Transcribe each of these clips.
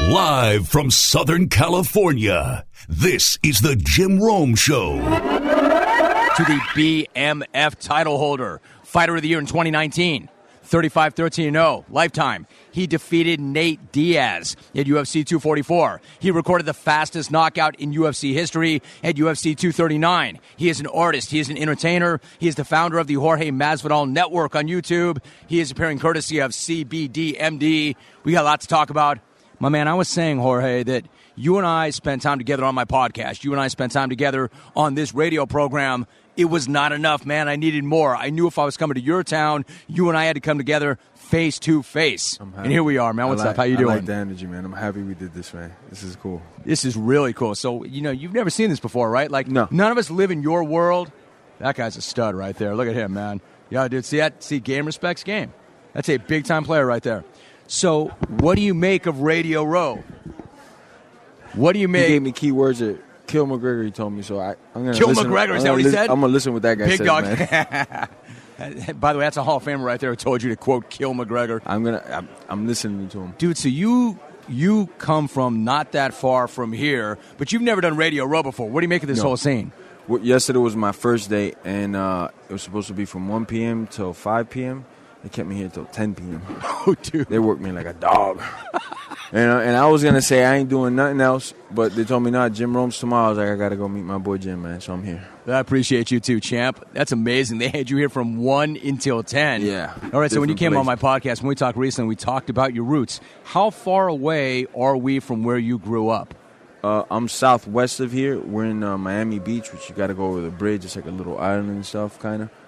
Live from Southern California, this is the Jim Rome Show. To the BMF title holder, Fighter of the Year in 2019, 35-13-0, lifetime. He defeated Nate Diaz at UFC 244. He recorded the fastest knockout in UFC history at UFC 239. He is an artist. He is an entertainer. He is the founder of the Jorge Masvidal Network on YouTube. He is appearing courtesy of CBDMD. We got a lot to talk about. My man, I was saying, Jorge, that you and I spent time together on my podcast. You and I spent time together on this radio program. It was not enough, man. I needed more. I knew if I was coming to your town, you and I had to come together face to face. And here we are, man. What's up? How you doing? I like the energy, man. I'm happy we did this, man. This is cool. This is really cool. So, you've never seen this before, right? Like, no. None of us live in your world. That guy's a stud right there. Look at him, man. Yeah, dude, see that? See, game respects game. That's a big-time player right there. So, what do you make of Radio Row? What do you make? He gave me key words that Kill McGregor, he told me, so I'm going to Kill listen. McGregor, is that what he said? I'm going to listen what that guy Big said, dog. Man. By the way, that's a Hall of Famer right there who told you to, quote, kill McGregor. I'm listening to him. Dude, so you come from not that far from here, but you've never done Radio Row before. What do you make of this whole scene? Well, yesterday was my first day, and it was supposed to be from 1 p.m. till 5 p.m. They kept me here till 10 p.m. Oh, dude. They worked me like a dog. And I was going to say I ain't doing nothing else, but they told me, nah, Jim Rome's tomorrow. I was like, I got to go meet my boy Jim, man, so I'm here. I appreciate you too, champ. That's amazing. They had you here from 1 until 10. Yeah. All right, so when you came on my podcast, when we talked recently, we talked about your roots. How far away are we from where you grew up? I'm southwest of here. We're in Miami Beach, which you got to go over the bridge. It's like a little island and stuff, kind of.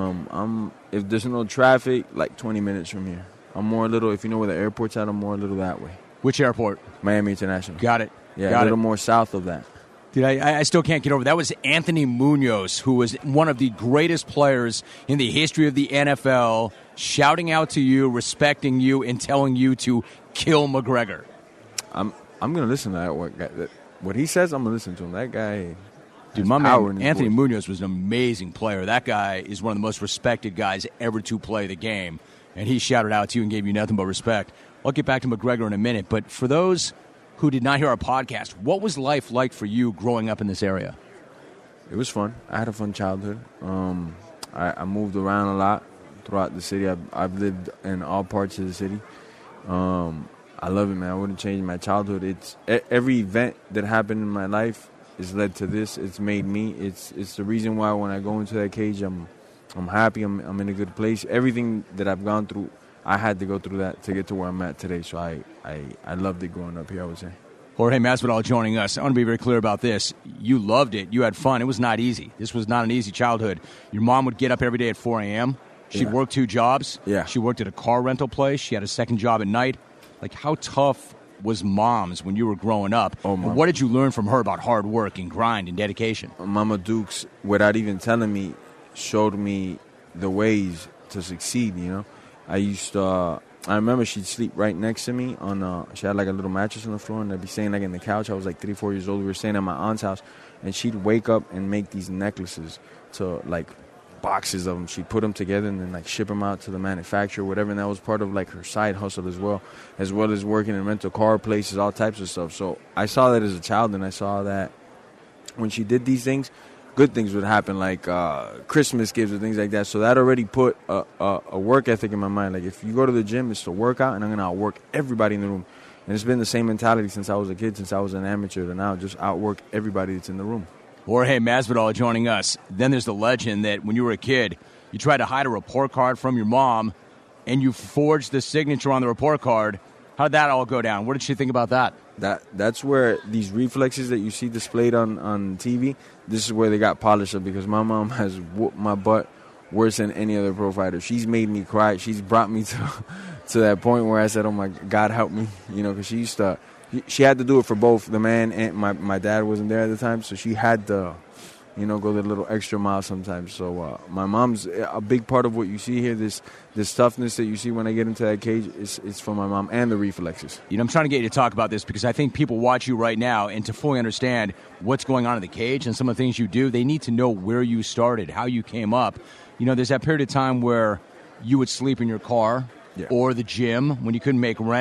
If there's no traffic, like 20 minutes from here. I'm more a little, if you know where the airport's at, I'm more a little that way. Which airport? Miami International. Got it. Yeah, a little more south of that. Dude, I still can't get over that. Was Anthony Munoz, who was one of the greatest players in the history of the NFL, shouting out to you, respecting you, and telling you to kill McGregor. I'm gonna listen to that. What he says, I'm gonna listen to him. That guy. Dude, my man, Anthony Munoz was an amazing player. That guy is one of the most respected guys ever to play the game. And he shouted out to you and gave you nothing but respect. I'll get back to McGregor in a minute. But for those who did not hear our podcast, what was life like for you growing up in this area? It was fun. I had a fun childhood. I moved around a lot throughout the city. I've lived in all parts of the city. I love it, man. I wouldn't change my childhood. It's every event that happened in my life has led to this. It's made me. It's the reason why when I go into that cage, I'm happy. I'm in a good place. Everything that I've gone through, I had to go through that to get to where I'm at today. So I loved it growing up here, I would say. Jorge Masvidal joining us. I want to be very clear about this. You loved it. You had fun. It was not easy. This was not an easy childhood. Your mom would get up every day at 4 a.m. She'd work 2 jobs. Yeah. She worked at a car rental place. She had a second job at night. Like, how tough was Mom's when you were growing up? Oh, and what did you learn from her about hard work and grind and dedication? Mama Dukes, without even telling me, showed me the ways to succeed, you know. I remember she'd sleep right next to me on, she had like a little mattress on the floor, and I'd be staying like in the couch. I was like 3-4 years old. We were staying at my aunt's house, and she'd wake up and make these necklaces to like boxes of them. She'd put them together and then like ship them out to the manufacturer, whatever, and that was part of like her side hustle as well as working in rental car places, all types of stuff. So I saw that as a child, and I saw that when she did these things, good things would happen, like Christmas gifts and things like that. So that already put a work ethic in my mind. Like, if you go to the gym, it's to work out, and I'm going to outwork everybody in the room. And it's been the same mentality since I was a kid, since I was an amateur, to now just outwork everybody that's in the room. Jorge Masvidal joining us. Then there's the legend that when you were a kid, you tried to hide a report card from your mom, and you forged the signature on the report card. How did that all go down? What did she think about that? That's where these reflexes that you see displayed on TV, this is where they got polished up, because my mom has whooped my butt worse than any other pro fighter. She's made me cry. She's brought me to that point where I said, oh, my God, help me. You know, because she had to do it for both the man and my dad wasn't there at the time, so she had to, you know, go the little extra mile sometimes. So my mom's a big part of what you see here. This toughness that you see when I get into that cage is from my mom, and the reflexes. You know, I'm trying to get you to talk about this because I think people watch you right now, and to fully understand what's going on in the cage and some of the things you do, they need to know where you started, how you came up. You know, there's that period of time where you would sleep in your car or the gym when you couldn't make rent.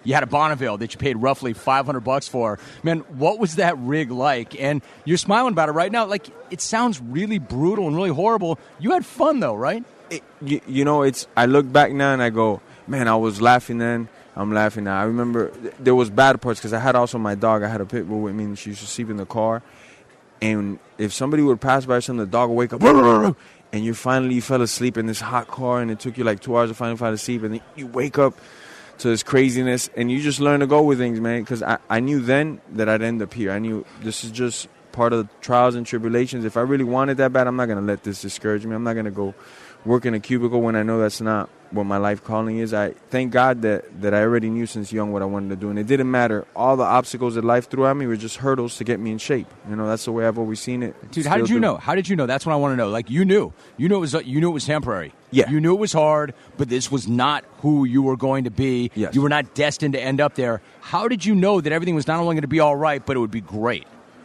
You had a Bonneville that you paid roughly $500 for. Man, what was that rig like? And you're smiling about it right now. Like, it sounds really brutal and really horrible. You had fun, though, right? I look back now and I go, man, I was laughing then. I'm laughing now. I remember there was bad parts because I had also my dog. I had a pit bull with me, and she used to sleep in the car. And if somebody would pass by or something, the dog would wake up, and you fell asleep in this hot car, and it took you like 2 hours to finally fall asleep, and then you wake up to this craziness, and you just learn to go with things, man, because I knew then that I'd end up here. I knew this is just part of the trials and tribulations. If I really wanted that bad, I'm not going to let this discourage me. I'm not going to go work in a cubicle when I know that's not what my life calling is. I thank God that I already knew since young what I wanted to do, and it didn't matter. All the obstacles that life threw at me were just hurdles to get me in shape. That's the way I've always seen it. Dude, how did you know? How did you know? That's what I want to know. Like, you knew it was temporary. Yeah. You knew it was hard, but this was not who you were going to be. Yes. You were not destined to end up there. How did you know that everything was not only going to be all right, but it would be great?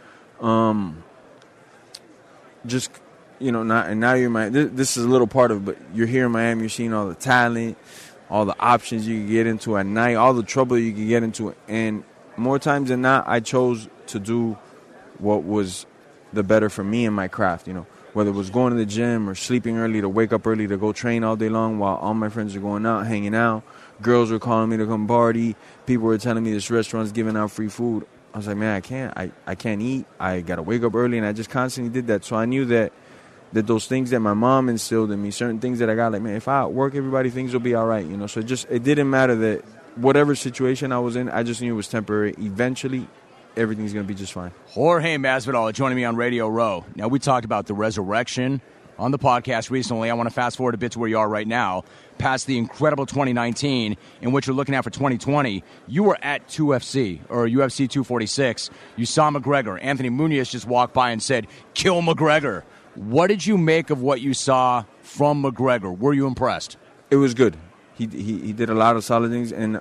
Now you're this is a little part of it, but you're here in Miami, you're seeing all the talent, all the options you can get into at night, all the trouble you can get into. And more times than not, I chose to do what was the better for me and my craft, whether it was going to the gym or sleeping early to wake up early to go train all day long while all my friends are going out, hanging out. Girls were calling me to come party. People were telling me this restaurant's giving out free food. I was like, man, I can't eat. I got to wake up early, and I just constantly did that. So I knew that those things that my mom instilled in me, certain things that I got, like, man, if I outwork everybody, things will be all right, So it didn't matter that whatever situation I was in, I just knew it was temporary. Eventually, everything's going to be just fine. Jorge Masvidal joining me on Radio Row. Now, we talked about the resurrection on the podcast recently. I want to fast forward a bit to where you are right now, past the incredible 2019 and what you're looking at for 2020. You were at 2FC, or UFC 246. You saw McGregor. Anthony Muniz just walked by and said, "Kill McGregor." What did you make of what you saw from McGregor? Were you impressed? It was good. He did a lot of solid things, and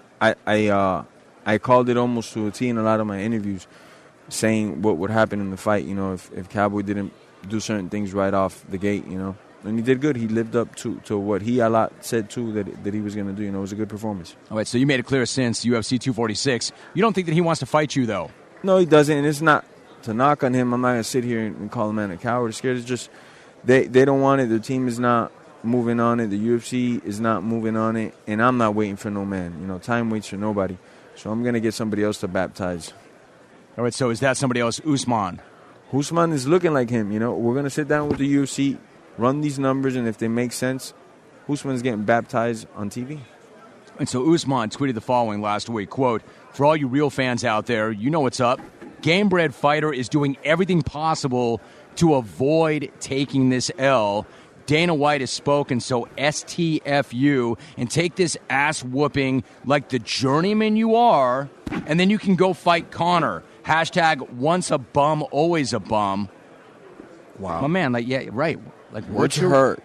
I called it almost to a T in a lot of my interviews, saying what would happen in the fight. If Cowboy didn't do certain things right off the gate, and he did good. He lived up to what he a lot said too that he was going to do. It was a good performance. All right, so you made it clear since UFC 246, you don't think that he wants to fight you though? No, he doesn't, and it's not to knock on him. I'm not going to sit here and call a man a coward or scared. It's just they don't want it. Their team is not moving on it. The UFC is not moving on it, and I'm not waiting for no man. Time waits for nobody. So I'm going to get somebody else to baptize. All right, so is that somebody else, Usman? Usman is looking like him. We're going to sit down with the UFC, run these numbers, and if they make sense, Usman's getting baptized on TV. And so Usman tweeted the following last week, quote, "For all you real fans out there, you know what's up. Game-bred fighter is doing everything possible to avoid taking this L. Dana White has spoken, so STFU, and take this ass-whooping like the journeyman you are, and then you can go fight Conor. Hashtag once a bum, always a bum." Wow. My man, yeah, right. Like, what's hurt?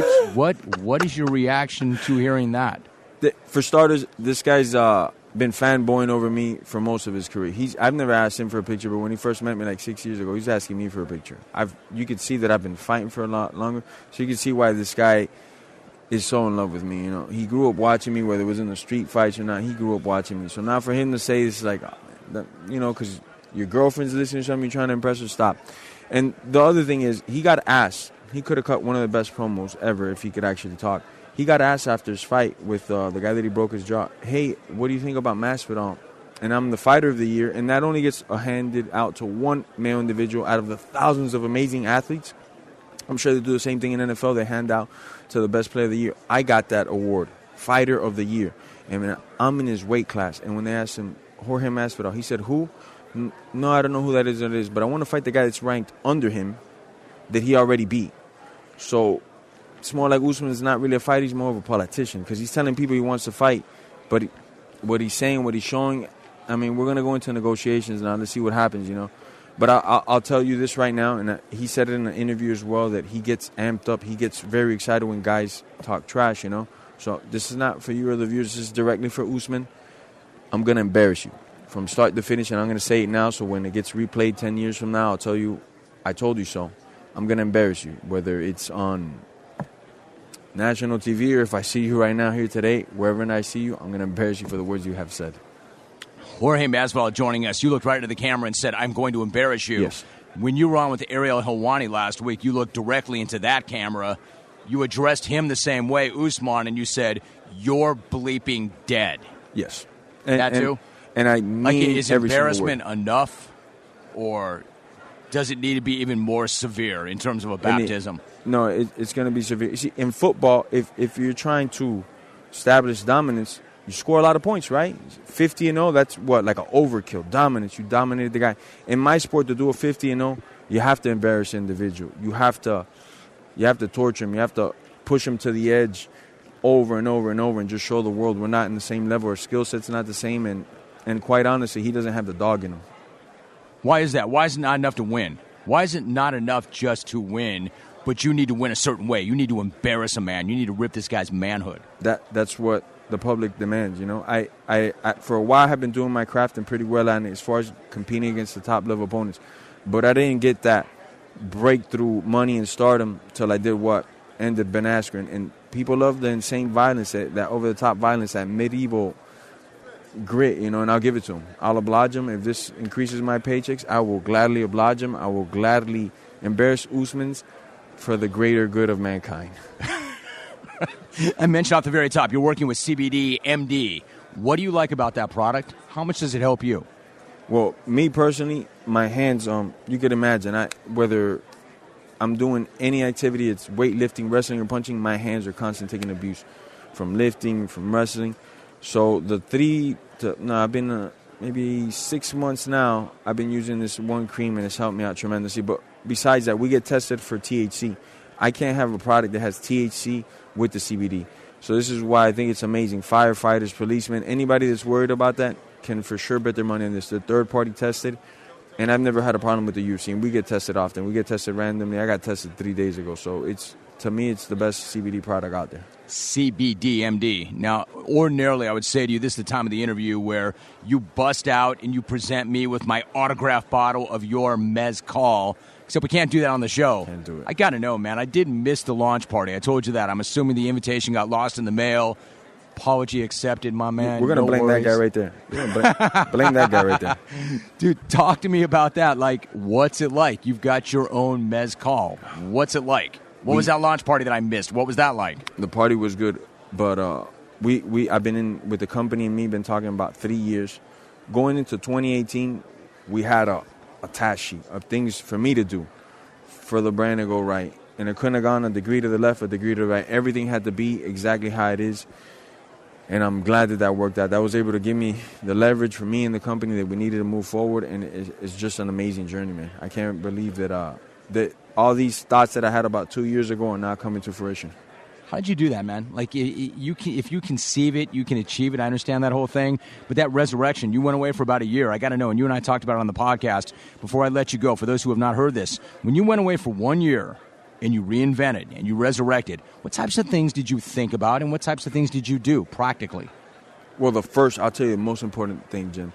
What is your reaction to hearing that? For starters, this guy's been fanboying over me for most of his career. I've never asked him for a picture, but when he first met me like 6 years ago, he was asking me for a picture. You could see that I've been fighting for a lot longer, so you can see why this guy is so in love with me. He grew up watching me, whether it was in the street fights or not. He grew up watching me. So now for him to say it's like, because your girlfriend's listening to something, you're trying to impress her, stop. And the other thing is, he got asked. He could have cut one of the best promos ever if he could actually talk. He got asked after his fight with the guy that he broke his jaw, "Hey, what do you think about Masvidal?" And I'm the fighter of the year, and that only gets handed out to one male individual out of the thousands of amazing athletes. I'm sure they do the same thing in NFL. They hand out to the best player of the year. I got that award, fighter of the year. And I'm in his weight class. And when they asked him, Jorge Masvidal, he said, "Who?" "No, I don't know who that is, but I want to fight the guy that's ranked under him that he already beat." So it's more like Usman is not really a fighter. He's more of a politician because he's telling people he wants to fight. But what he's saying, what he's showing, we're going to go into negotiations now. Let's see what happens, But I'll tell you this right now, and he said it in an interview as well, that he gets amped up. He gets very excited when guys talk trash, So this is not for you or the viewers. This is directly for Usman. I'm going to embarrass you from start to finish, and I'm going to say it now so when it gets replayed 10 years from now, I'll tell you, I told you so. I'm going to embarrass you, whether it's on national TV or if I see you right now here today, wherever I see you, I'm going to embarrass you for the words you have said. Jorge Masvidal joining us. You looked right into the camera and said, I'm going to embarrass you. Yes. When you were on with Ariel Helwani last week, you looked directly into that camera. You addressed him the same way, Usman, and you said, you're bleeping dead. Yes. That too? And I mean, like, is every embarrassment single word. enough, or does it need to be even more severe in terms of a baptism? No, it's going to be severe. You see, in football, if you're trying to establish dominance, you score a lot of points, right? 50-0, that's what, like an overkill. Dominance, you dominated the guy. In my sport, to do a 50-0, you have to embarrass the individual. You have to torture him. You have to push him to the edge over and over and over and just show the world we're not in the same level. Our skill set's not the same, and quite honestly, he doesn't have the dog in him. Why is that? Why is it not enough to win? Why is it not enough just to win, but you need to win a certain way? You need to embarrass a man. You need to rip this guy's manhood. That's what the public demands, you know. I for a while have been doing my craft and pretty well at it as far as competing against the top level opponents, but I didn't get that breakthrough money and stardom till I did what ended Ben Askren. And people love the insane violence, that over the top violence, that medieval grit, you know, and I'll give it to him. I'll oblige him. If this increases my paychecks, I will gladly oblige him. I will gladly embarrass Usman's for the greater good of mankind. I mentioned off the very top, you're working with CBD MD. What do you like about that product? How much does it help you? Well, me personally, my hands, you could imagine, whether I'm doing any activity, it's weightlifting, wrestling, or punching, my hands are constantly taking abuse from lifting, from wrestling. So I've been maybe 6 months now, I've been using this one cream, and it's helped me out tremendously. But besides that, we get tested for THC. I can't have a product that has THC with the CBD. So this is why I think it's amazing. Firefighters, policemen, anybody that's worried about that can for sure bet their money on this. They're third-party tested, and I've never had a problem with the UFC. And we get tested often. We get tested randomly. I got tested 3 days ago. So to me, it's the best CBD product out there. CBDMD. Now, ordinarily, I would say to you, this is the time of the interview where you bust out and you present me with my autographed bottle of your Mezcal. Except we can't do that on the show. Can't do it. I got to know, man. I did miss the launch party. I told you that. I'm assuming the invitation got lost in the mail. Apology accepted, my man. We're going to blame that guy right there. Blame that guy right there. Dude, talk to me about that. Like, what's it like? You've got your own Mezcal. What's it like? What was that launch party that I missed? What was that like? The party was good, but I've been in with the company and me, been talking about 3 years. Going into 2018, we had a task sheet of things for me to do for the brand to go right. And it couldn't have gone a degree to the left, a degree to the right. Everything had to be exactly how it is. And I'm glad that worked out. That was able to give me the leverage for me and the company that we needed to move forward. And it's just an amazing journey, man. I can't believe that all these thoughts that I had about 2 years ago are now coming to fruition. How'd you do that, man? Like, if you conceive it, you can achieve it. I understand that whole thing. But that resurrection, you went away for about a year. I got to know, and you and I talked about it on the podcast before I let you go. For those who have not heard this, when you went away for 1 year and you reinvented and you resurrected, what types of things did you think about and what types of things did you do practically? Well, I'll tell you the most important thing, Jim.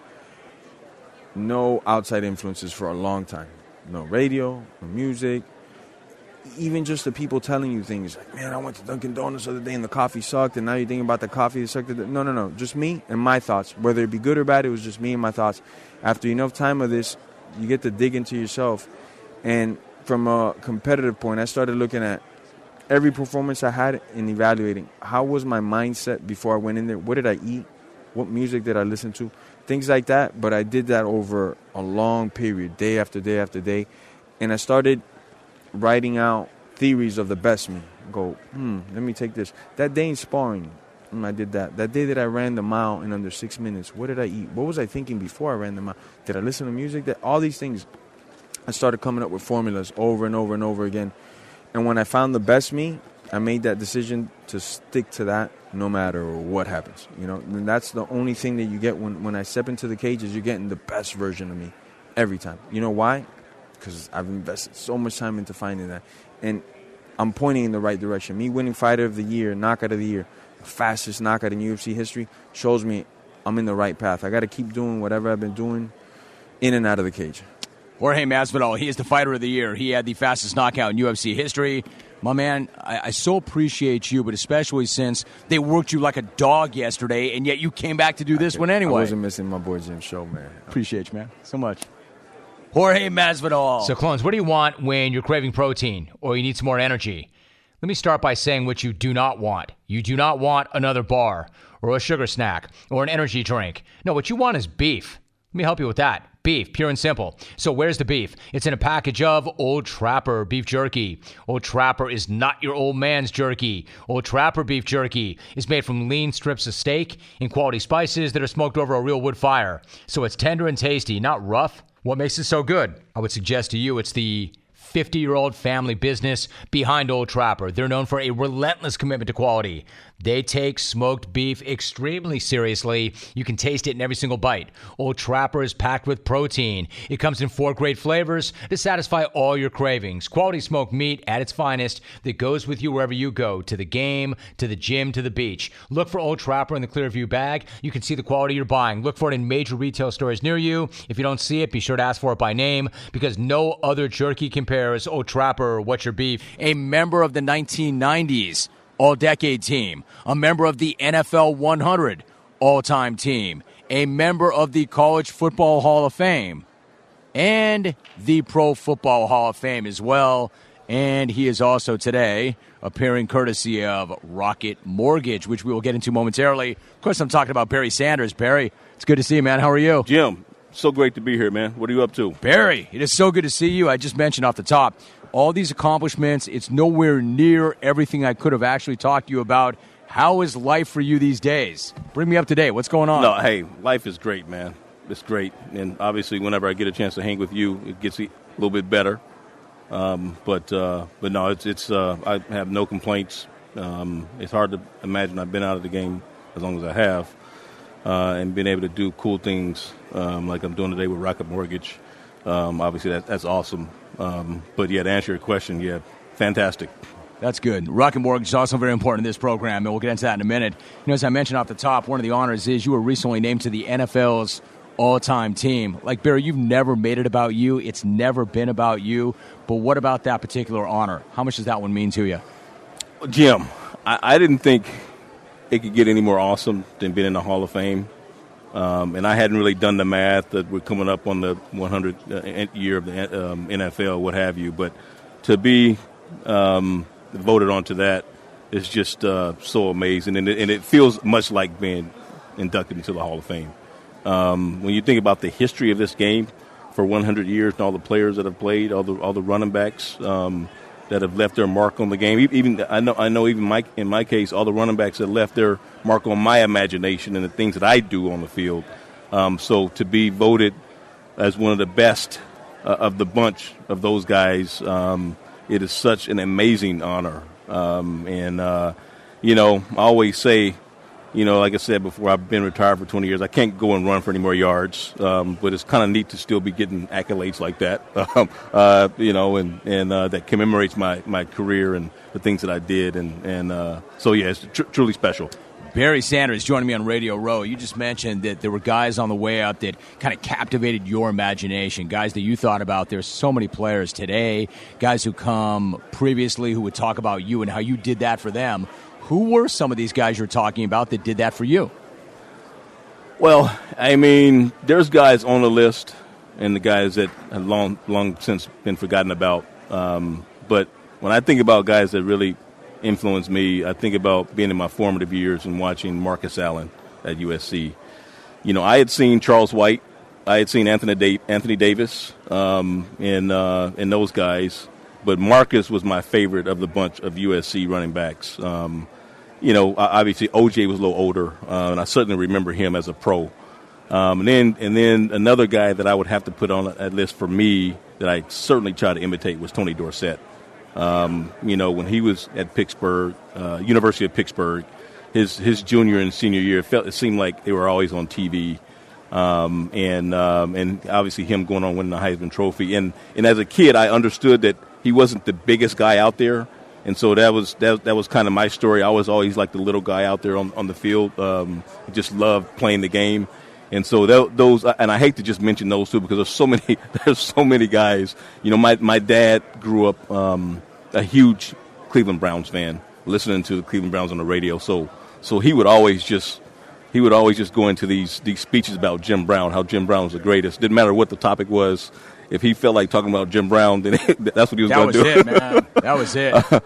No outside influences for a long time. No radio, no music. Even just the people telling you things like, man, I went to Dunkin' Donuts the other day and the coffee sucked, and now you're thinking about the coffee that sucked. No. Just me and my thoughts. Whether it be good or bad, it was just me and my thoughts. After enough time of this, you get to dig into yourself. And from a competitive point, I started looking at every performance I had and evaluating how was my mindset before I went in there. What did I eat? What music did I listen to? Things like that. But I did that over a long period, day after day after day. And I started writing out theories of the best me. Go, let me take this. That day in sparring, I did that. That day that I ran the mile in under 6 minutes, what did I eat? What was I thinking before I ran the mile? Did I listen to music? All these things, I started coming up with formulas over and over and over again. And when I found the best me, I made that decision to stick to that no matter what happens. You know, and that's the only thing that you get when I step into the cage is you're getting the best version of me every time. You know why? Because I've invested so much time into finding that. And I'm pointing in the right direction. Me winning Fighter of the Year, Knockout of the Year, the fastest knockout in UFC history, shows me I'm in the right path. I got to keep doing whatever I've been doing in and out of the cage. Jorge Masvidal, he is the Fighter of the Year. He had the fastest knockout in UFC history. My man, I so appreciate you, but especially since they worked you like a dog yesterday, and yet you came back to do this one anyway. I wasn't missing my boy Jim's show, man. Appreciate you, man, so much. Jorge Masvidal. So, Clones, what do you want when you're craving protein or you need some more energy? Let me start by saying what you do not want. You do not want another bar or a sugar snack or an energy drink. No, what you want is beef. Let me help you with that. Beef, pure and simple. So where's the beef? It's in a package of Old Trapper beef jerky. Old Trapper is not your old man's jerky. Old Trapper beef jerky is made from lean strips of steak and quality spices that are smoked over a real wood fire. So it's tender and tasty, not rough. What makes it so good? I would suggest to you it's the 50-year-old family business behind Old Trapper. They're known for a relentless commitment to quality. They take smoked beef extremely seriously. You can taste it in every single bite. Old Trapper is packed with protein. It comes in 4 great flavors to satisfy all your cravings. Quality smoked meat at its finest that goes with you wherever you go, to the game, to the gym, to the beach. Look for Old Trapper in the Clearview bag. You can see the quality you're buying. Look for it in major retail stores near you. If you don't see it, be sure to ask for it by name, because no other jerky compares. Old Trapper, what's your beef? A member of the 1990s All-Decade Team, a member of the NFL 100 All-Time Team, a member of the College Football Hall of Fame, and the Pro Football Hall of Fame as well. And he is also today appearing courtesy of Rocket Mortgage, which we will get into momentarily. Of course, I'm talking about Barry Sanders. Barry, it's good to see you, man. How are you? Jim, so great to be here, man. What are you up to? Barry, it is so good to see you. I just mentioned off the top, all these accomplishments, it's nowhere near everything I could have actually talked to you about. How is life for you these days? Bring me up to date. What's going on? No, hey, life is great, man. It's great. And obviously, whenever I get a chance to hang with you, it gets a little bit better. But no, it's I have no complaints. It's hard to imagine I've been out of the game as long as I have, and been able to do cool things like I'm doing today with Rocket Mortgage. Obviously, that's awesome. But yeah, to answer your question, yeah, fantastic. That's good. Rocket Mortgage is also very important in this program, and we'll get into that in a minute. You know, as I mentioned off the top, one of the honors is you were recently named to the NFL's all-time team. Like, Barry, you've never made it about you. It's never been about you. But what about that particular honor? How much does that one mean to you? Jim, I didn't think it could get any more awesome than being in the Hall of Fame. And I hadn't really done the math that we're coming up on the 100th year of the NFL, what have you. But to be voted onto that is just so amazing. And it feels much like being inducted into the Hall of Fame. When you think about the history of this game for 100 years and all the players that have played, all the running backs that have left their mark on the game, even I know even in my case, all the running backs that left their mark on my imagination and the things that I do on the field. So to be voted as one of the best of the bunch of those guys, it is such an amazing honor. You know, I always say, you know, like I said before, I've been retired for 20 years. I can't go and run for any more yards, but it's kind of neat to still be getting accolades like that, you know, and that commemorates my career and the things that I did. So, yeah, it's truly special. Barry Sanders joining me on Radio Row. You just mentioned that there were guys on the way up that kind of captivated your imagination, guys that you thought about. There's so many players today, guys who come previously who would talk about you and how you did that for them. Who were some of these guys you're talking about that did that for you? Well, I mean, there's guys on the list and the guys that have long since been forgotten about. But when I think about guys that really influenced me, I think about being in my formative years and watching Marcus Allen at USC. You know, I had seen Charles White. I had seen Anthony Davis and those guys. But Marcus was my favorite of the bunch of USC running backs. You know, obviously OJ was a little older, and I certainly remember him as a pro. And then another guy that I would have to put on that list for me that I certainly tried to imitate was Tony Dorsett. You know, when he was at Pittsburgh, University of Pittsburgh, his junior and senior year, it seemed like they were always on TV. And obviously him going on winning the Heisman Trophy. And as a kid, I understood that he wasn't the biggest guy out there, and so that was kind of my story. I was always like the little guy out there on the field. Just loved playing the game, and so those. And I hate to just mention those two because there's so many guys. You know, my dad grew up a huge Cleveland Browns fan, listening to the Cleveland Browns on the radio. So he would always just go into these speeches about Jim Brown, how Jim Brown was the greatest. Didn't matter what the topic was. If he felt like talking about Jim Brown, then that's what he was going to do. That was it, man. That was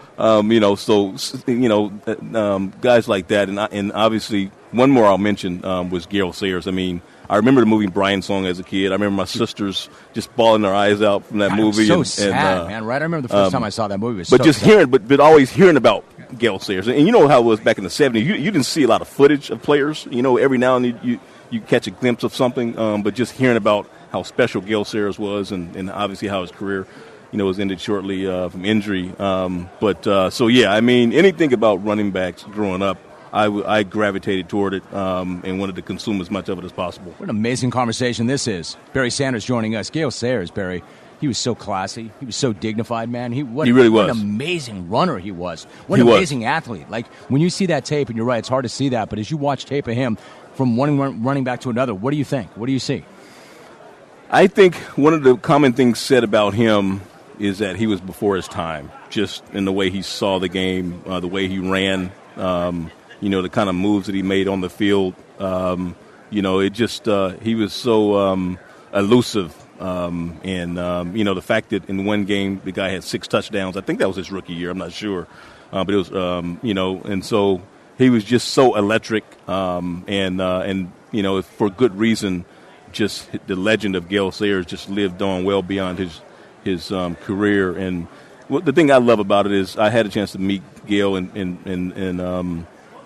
it. Guys like that, and obviously one more I'll mention was Gale Sayers. I mean, I remember the movie Brian Song as a kid. I remember my sisters just bawling their eyes out from that movie. So sad, man. Right? I remember the first time I saw that movie. It was but so just sad. hearing, but always hearing about Gale Sayers, and you know how it was back in the 70s. You didn't see a lot of footage of players. You know, every now and then you catch a glimpse of something, but just hearing about how special Gale Sayers was, and obviously how his career, was ended shortly from injury. So yeah, I mean, anything about running backs growing up, I gravitated toward it and wanted to consume as much of it as possible. What an amazing conversation this is. Barry Sanders joining us. Gale Sayers, Barry, he was so classy. He was so dignified, man. He really was. What an amazing runner he was. What an amazing athlete. Like, when you see that tape, and you're right, it's hard to see that, but as you watch tape of him from one running back to another, what do you think? What do you see? I think one of the common things said about him is that he was before his time, just in the way he saw the game, the way he ran, the kind of moves that he made on the field. He was so elusive. The fact that in one game the guy had 6 touchdowns, I think that was his rookie year, I'm not sure. But it was, and so he was just so electric for good reason. Just the legend of Gale Sayers just lived on well beyond his career. And the thing I love about it is I had a chance to meet Gale and the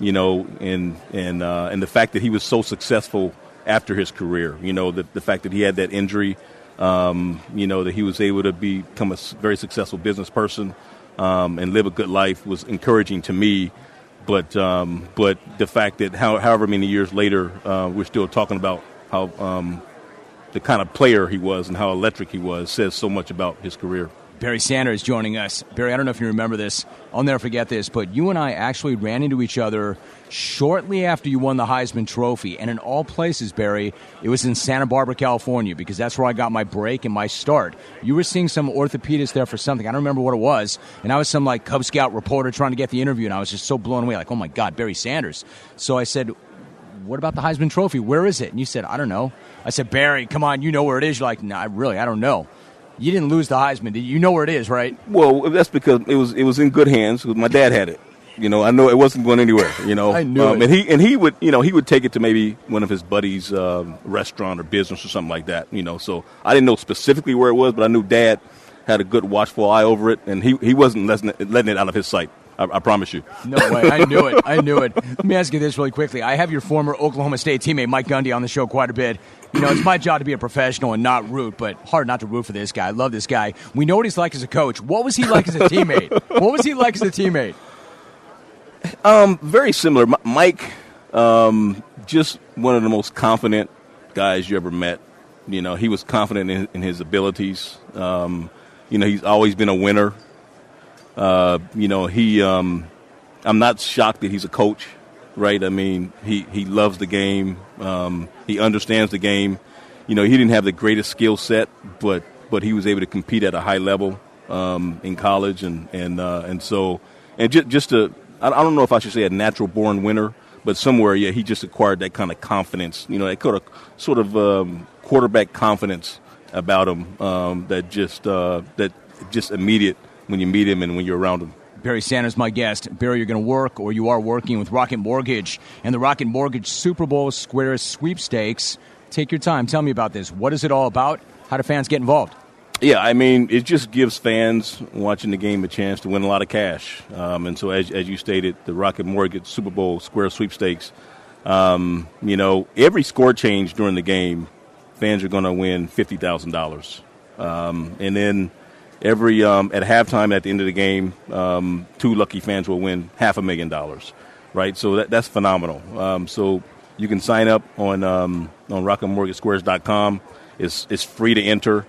fact that he was so successful after his career. The fact that he had that injury, that he was able to become a very successful business person and live a good life was encouraging to me. But the fact that however many years later we're still talking about how the kind of player he was and how electric he was says so much about his career. Barry Sanders joining us. Barry, I don't know if you remember this. I'll never forget this, but you and I actually ran into each other shortly after you won the Heisman Trophy. And in all places, Barry, it was in Santa Barbara, California, because that's where I got my break and my start. You were seeing some orthopedist there for something. I don't remember what it was. And I was some Cub Scout reporter trying to get the interview, and I was just so blown away, oh my God, Barry Sanders. So I said, what about the Heisman Trophy? Where is it? And you said, I don't know. I said, Barry, come on, you know where it is. You're like, no, I don't know. You didn't lose the Heisman. You know where it is, right? Well, that's because it was in good hands. Because my dad had it. I know it wasn't going anywhere. I knew it. And he would take it to maybe one of his buddies' restaurant or business or something like that. So I didn't know specifically where it was, but I knew Dad had a good watchful eye over it, and he wasn't letting it out of his sight. I promise you. No way. I knew it. Let me ask you this really quickly. I have your former Oklahoma State teammate, Mike Gundy, on the show quite a bit. It's my job to be a professional and not root, but hard not to root for this guy. I love this guy. We know what he's like as a coach. What was he like as a teammate? Very similar. Mike, just one of the most confident guys you ever met. He was confident in his abilities. He's always been a winner. I'm not shocked that he's a coach, right? I mean, he loves the game. He understands the game. He didn't have the greatest skill set, but he was able to compete at a high level in college, I don't know if I should say a natural born winner, but somewhere, yeah, he just acquired that kind of confidence. That kind of sort of quarterback confidence about him that just immediate when you meet him and when you're around him. Barry Sanders, my guest. Barry, you're going to work, or you are working with Rocket Mortgage and the Rocket Mortgage Super Bowl Square Sweepstakes. Take your time. Tell me about this. What is it all about? How do fans get involved? Yeah, I mean, it just gives fans watching the game a chance to win a lot of cash. And so, as you stated, the Rocket Mortgage Super Bowl Square Sweepstakes, every score change during the game, fans are going to win $50,000. And then at halftime, at the end of the game, 2 lucky fans will win $500,000, right? So that's phenomenal. So you can sign up on RocketMortgageSquares.com. It's free to enter.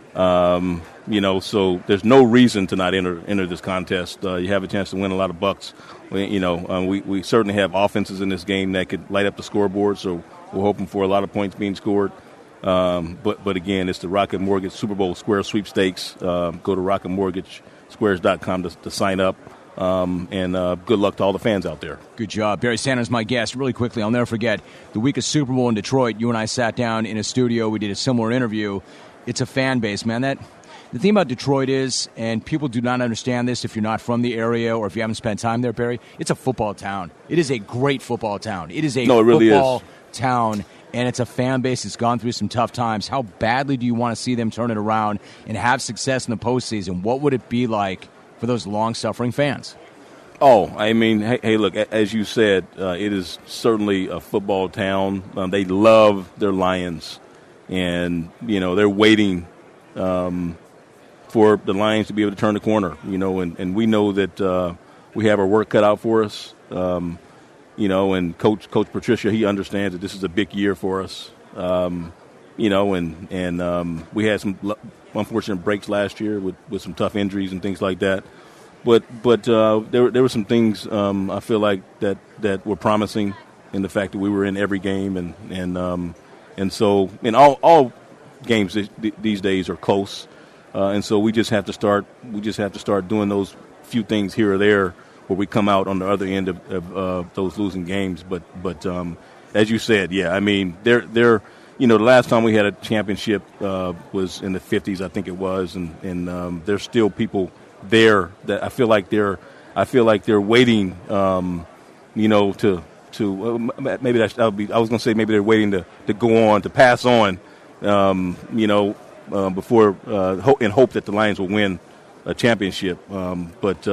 So there's no reason to not enter this contest. You have a chance to win a lot of bucks. We certainly have offenses in this game that could light up the scoreboard, so we're hoping for a lot of points being scored. But again, it's the Rocket Mortgage Super Bowl Square Sweepstakes. Go to RocketMortgageSquares.com to sign up. And good luck to all the fans out there. Good job. Barry Sanders, my guest. Really quickly, I'll never forget, the week of Super Bowl in Detroit, you and I sat down in a studio. We did a similar interview. It's a fan base, man. The thing about Detroit is, and people do not understand this if you're not from the area or if you haven't spent time there, Barry, it's a football town. It is a great football town. It is a football town, and it's a fan base that's gone through some tough times. How badly do you want to see them turn it around and have success in the postseason? What would it be like for those long-suffering fans? Oh, I mean, hey, look, as you said, it is certainly a football town. They love their Lions, and, they're waiting for the Lions to be able to turn the corner, and we know that we have our work cut out for us, and Coach Patricia, he understands that this is a big year for us, and we had some unfortunate breaks last year with some tough injuries and things like that. But there were some things I feel like that were promising in the fact that we were in every game, and so in all games these days are close, and so we just have to start doing those few things here or there where we come out on the other end of those losing games. But as you said, yeah, I mean they're the last time we had a championship was in the 50s, I think it was, and there's still people there that I feel like they're waiting, to maybe that would be. I was going to say maybe they're waiting to go on, to pass on, before in hope that the Lions will win a championship. But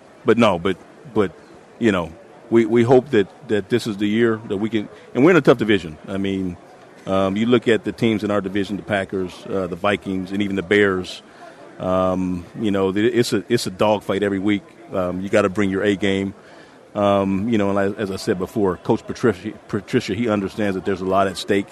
we hope that this is the year that we can, and we're in a tough division. I mean, you look at the teams in our division, the Packers, the Vikings, and even the Bears. It's a dogfight every week. You got to bring your A game. And as I said before, Coach Patricia, he understands that there's a lot at stake.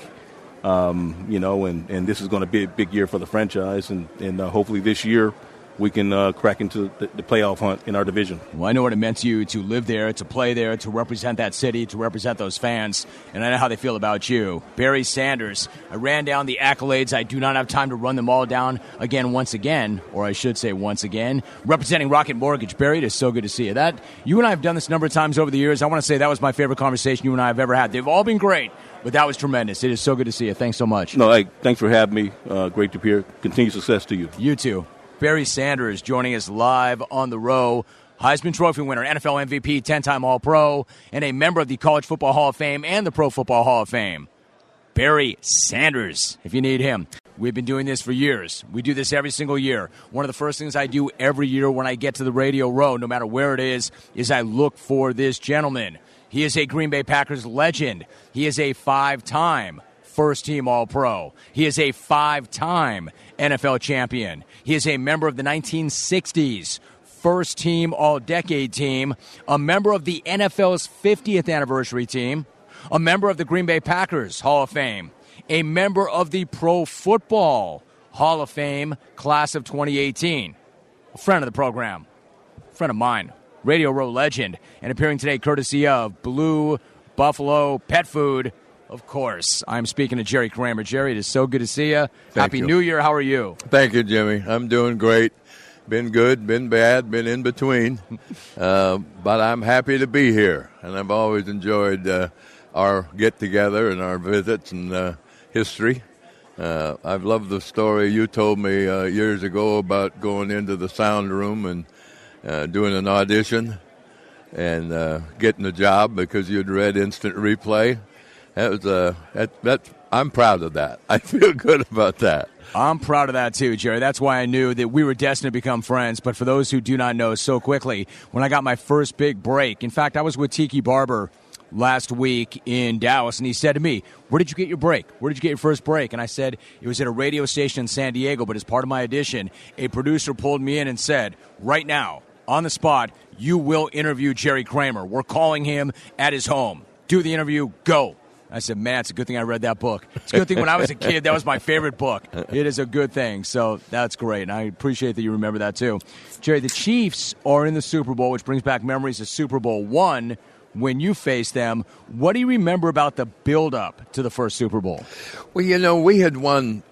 And this is going to be a big year for the franchise, and hopefully this year we can crack into the playoff hunt in our division. Well, I know what it meant to you to live there, to play there, to represent that city, to represent those fans, and I know how they feel about you. Barry Sanders, I ran down the accolades. I do not have time to run them all down once again, representing Rocket Mortgage. Barry, it is so good to see you. You and I have done this a number of times over the years. I want to say that was my favorite conversation you and I have ever had. They've all been great, but that was tremendous. It is so good to see you. Thanks so much. No, thanks for having me. Great to be here. Continued success to you. You too. Barry Sanders joining us live on the row. Heisman Trophy winner, NFL MVP, 10-time All-Pro, and a member of the College Football Hall of Fame and the Pro Football Hall of Fame. Barry Sanders, if you need him. We've been doing this for years. We do this every single year. One of the first things I do every year when I get to the radio row, no matter where it is I look for this gentleman. He is a Green Bay Packers legend. He is a 5-time first-team All-Pro. He is a 5-time NFL champion. He is a member of the 1960s first-team All-Decade team, a member of the NFL's 50th anniversary team, a member of the Green Bay Packers Hall of Fame, a member of the Pro Football Hall of Fame class of 2018, a friend of the program, a friend of mine, Radio Row legend, and appearing today courtesy of Blue Buffalo Pet Food. Of course, I'm speaking to Jerry Kramer. Jerry, it is so good to see you. Happy New Year. How are you? Thank you, Jimmy. I'm doing great. Been good, been bad, been in between. But I'm happy to be here. And I've always enjoyed our get-together and our visits and history. I've loved the story you told me years ago about going into the sound room and doing an audition and getting a job because you'd read Instant Replay. I'm proud of that. I feel good about that. I'm proud of that too, Jerry. That's why I knew that we were destined to become friends. But for those who do not know, so quickly, when I got my first big break, in fact, I was with Tiki Barber last week in Dallas, and he said to me, "Where did you get your break? Where did you get your first break?" And I said, "It was at a radio station in San Diego, but as part of my audition, a producer pulled me in and said, right now, on the spot, you will interview Jerry Kramer. We're calling him at his home. Do the interview, go." I said, man, it's a good thing I read that book. It's a good thing when I was a kid, that was my favorite book. It is a good thing. So that's great. And I appreciate that you remember that too. Jerry, the Chiefs are in the Super Bowl, which brings back memories of Super Bowl I when you faced them. What do you remember about the build-up to the first Super Bowl? Well, we had won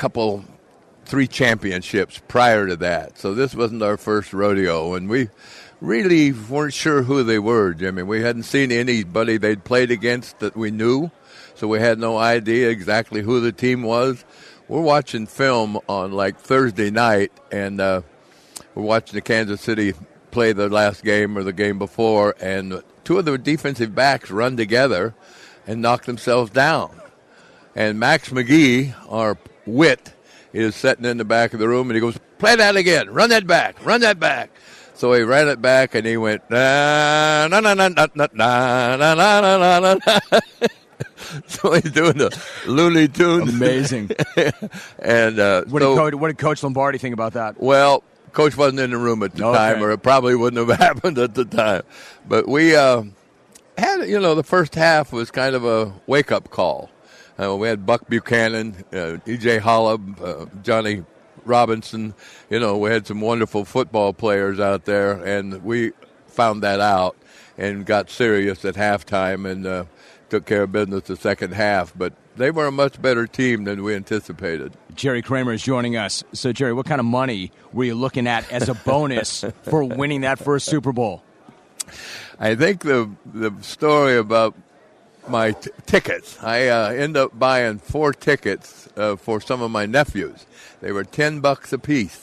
3 championships prior to that. So this wasn't our first rodeo. And we really weren't sure who they were, Jimmy. We hadn't seen anybody they'd played against that we knew, so we had no idea exactly who the team was. We're watching film on like Thursday night, and we're watching the Kansas City play the last game or the game before, and two of the defensive backs run together and knock themselves down. And Max McGee, our wit, is sitting in the back of the room, and he goes, "Play that again. Run that back. Run that back." So he ran it back, and he went, na na na na na na na na na na na. So he's doing the Looney Tunes. Amazing. And what did Coach Lombardi think about that? Well, Coach wasn't in the room at the time, or it probably wouldn't have happened at the time. But we had, the first half was kind of a wake-up call. We had Buck Buchanan, E.J. Holub, Johnny Robinson. We had some wonderful football players out there, and we found that out and got serious at halftime and took care of business the second half. But they were a much better team than we anticipated. Jerry Kramer is joining us. So, Jerry, what kind of money were you looking at as a bonus for winning that first Super Bowl? I think the story about my tickets, I ended up buying 4 tickets for some of my nephews. They were $10 a piece.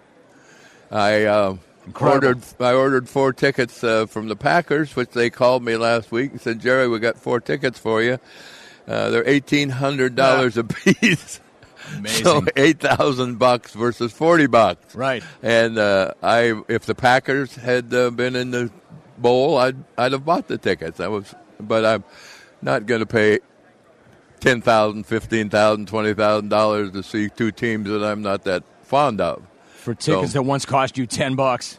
I ordered 4 tickets from the Packers, which they called me last week and said, "Jerry, we got 4 tickets for you. They're $1,800 a piece." Amazing. So $8,000 versus $40. Right. And if the Packers had been in the bowl, I'd have bought the tickets. But I'm not going to pay $10,000, $15,000, $20,000 to see 2 teams that I'm not that fond of. For tickets that once cost you $10.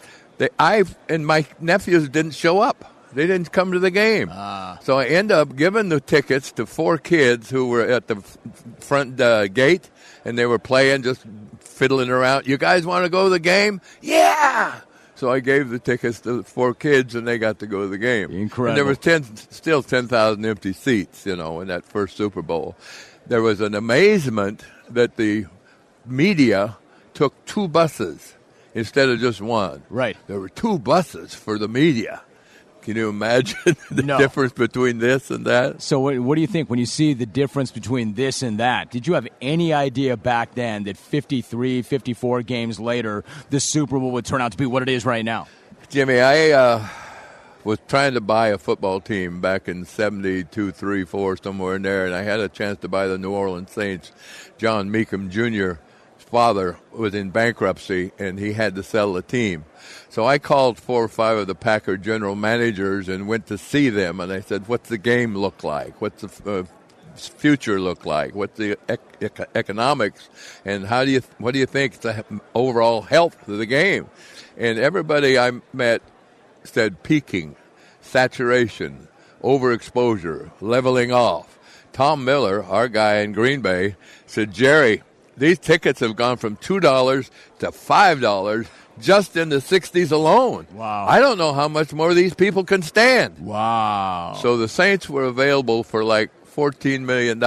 And my nephews didn't show up. They didn't come to the game. So I end up giving the tickets to 4 kids who were at the front gate, and they were playing, just fiddling around. "You guys want to go to the game?" "Yeah!" So I gave the tickets to 4 kids, and they got to go to the game. Incredible. And there was still 10,000 empty seats, in that first Super Bowl. There was an amazement that the media took 2 buses instead of just 1. Right. There were 2 buses for the media. Can you imagine the difference between this and that? So what do you think when you see the difference between this and that? Did you have any idea back then that 53, 54 games later, the Super Bowl would turn out to be what it is right now? Jimmy, I was trying to buy a football team back in 72, 3, 4, somewhere in there, and I had a chance to buy the New Orleans Saints. John Meekum Jr., father, was in bankruptcy, and he had to sell the team. So I called 4 or 5 of the Packer general managers and went to see them, and I said, "What's the game look like? What's the future look like? What's the economics? And what do you think is the overall health of the game?" And everybody I met said peaking, saturation, overexposure, leveling off. Tom Miller, our guy in Green Bay, said, "Jerry, these tickets have gone from $2 to $5 just in the 60s alone. Wow. I don't know how much more these people can stand." Wow. So the Saints were available for like $14 million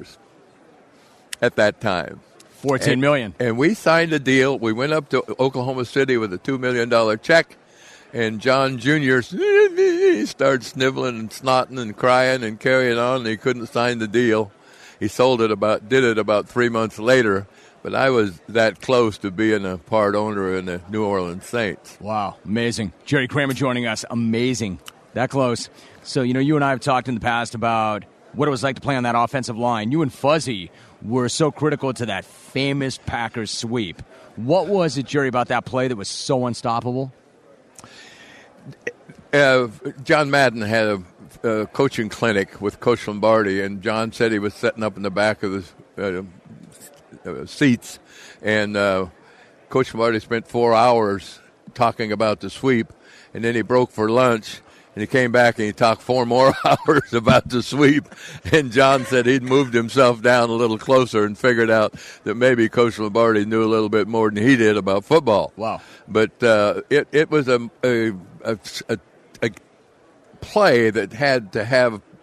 at that time. $14 million. And we signed a deal. We went up to Oklahoma City with a $2 million check, and John Jr. started sniveling and snotting and crying and carrying on, and he couldn't sign the deal. He did it about 3 months later, but I was that close to being a part owner in the New Orleans Saints. Wow, amazing. Jerry Kramer joining us. Amazing. That close. So, you and I have talked in the past about what it was like to play on that offensive line. You and Fuzzy were so critical to that famous Packers sweep. What was it, Jerry, about that play that was so unstoppable? John Madden had a coaching clinic with Coach Lombardi, and John said he was sitting up in the back of the seats, and Coach Lombardi spent 4 hours talking about the sweep, and then he broke for lunch, and he came back and he talked 4 more hours about the sweep, and John said he'd moved himself down a little closer and figured out that maybe Coach Lombardi knew a little bit more than he did about football. Wow. But it was a play that had to have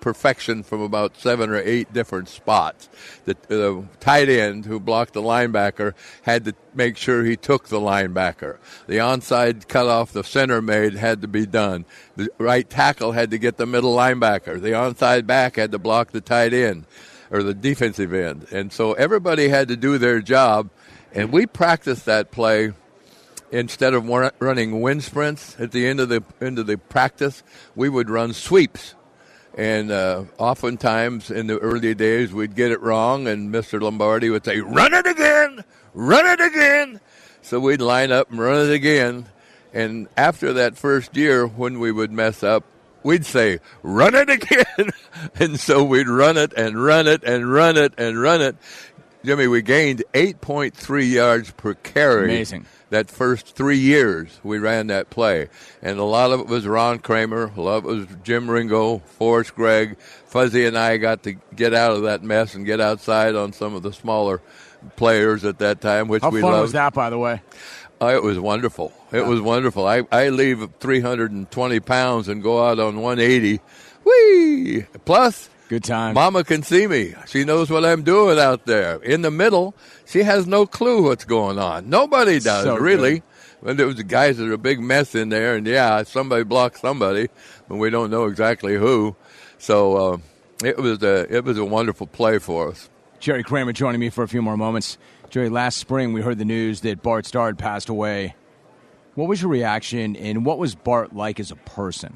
perfection from about 7 or 8 different spots. The tight end who blocked the linebacker had to make sure he took the linebacker. The onside cutoff the center made had to be done. The right tackle had to get the middle linebacker. The onside back had to block the tight end or the defensive end. And so everybody had to do their job, and we practiced that play. Instead of running wind sprints at the end of the practice, we would run sweeps. And oftentimes in the early days, we'd get it wrong, and Mr. Lombardi would say, "Run it again! Run it again!" So we'd line up and run it again. And after that first year, when we would mess up, we'd say, "Run it again!" And so we'd run it and run it and run it and run it. Jimmy, we gained 8.3 yards per carry. Amazing. That first 3 years we ran that play. And a lot of it was Ron Kramer, a lot of it was Jim Ringo, Forrest Gregg. Fuzzy and I got to get out of that mess and get outside on some of the smaller players at that time, which we loved. How fun was that, by the way? It was wonderful. It was wonderful. I leave 320 pounds and go out on 180. Whee! Plus, good time. Mama can see me. She knows what I'm doing out there. In the middle, she has no clue what's going on. Nobody does, So really. But there was the guys that are a big mess in there, and somebody blocked somebody, but we don't know exactly who. So it was a wonderful play for us. Jerry Kramer joining me for a few more moments. Jerry, last spring we heard the news that Bart Starr had passed away. What was your reaction, and what was Bart like as a person?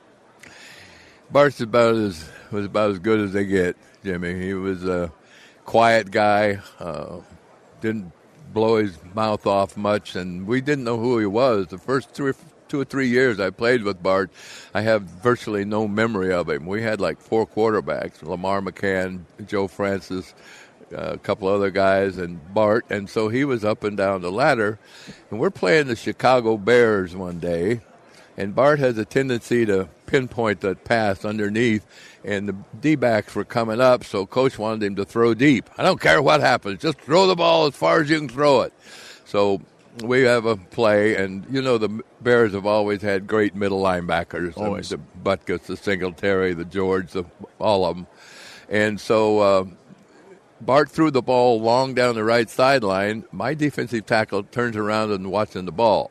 Bart's was about as good as they get, Jimmy. He was a quiet guy, didn't blow his mouth off much, and we didn't know who he was. The first 2 or 3 years I played with Bart, I have virtually no memory of him. We had like 4 quarterbacks, Lamar McCann, Joe Francis, a couple other guys, and Bart. And so he was up and down the ladder. And we're playing the Chicago Bears one day, and Bart has a tendency to pinpoint that pass underneath, and the D-backs were coming up, so Coach wanted him to throw deep. I don't care what happens. Just throw the ball as far as you can throw it. So we have a play, and, the Bears have always had great middle linebackers. Always. The Butkus, the Singletary, the George, all of them. And so Bart threw the ball long down the right sideline. My defensive tackle turns around and watching the ball.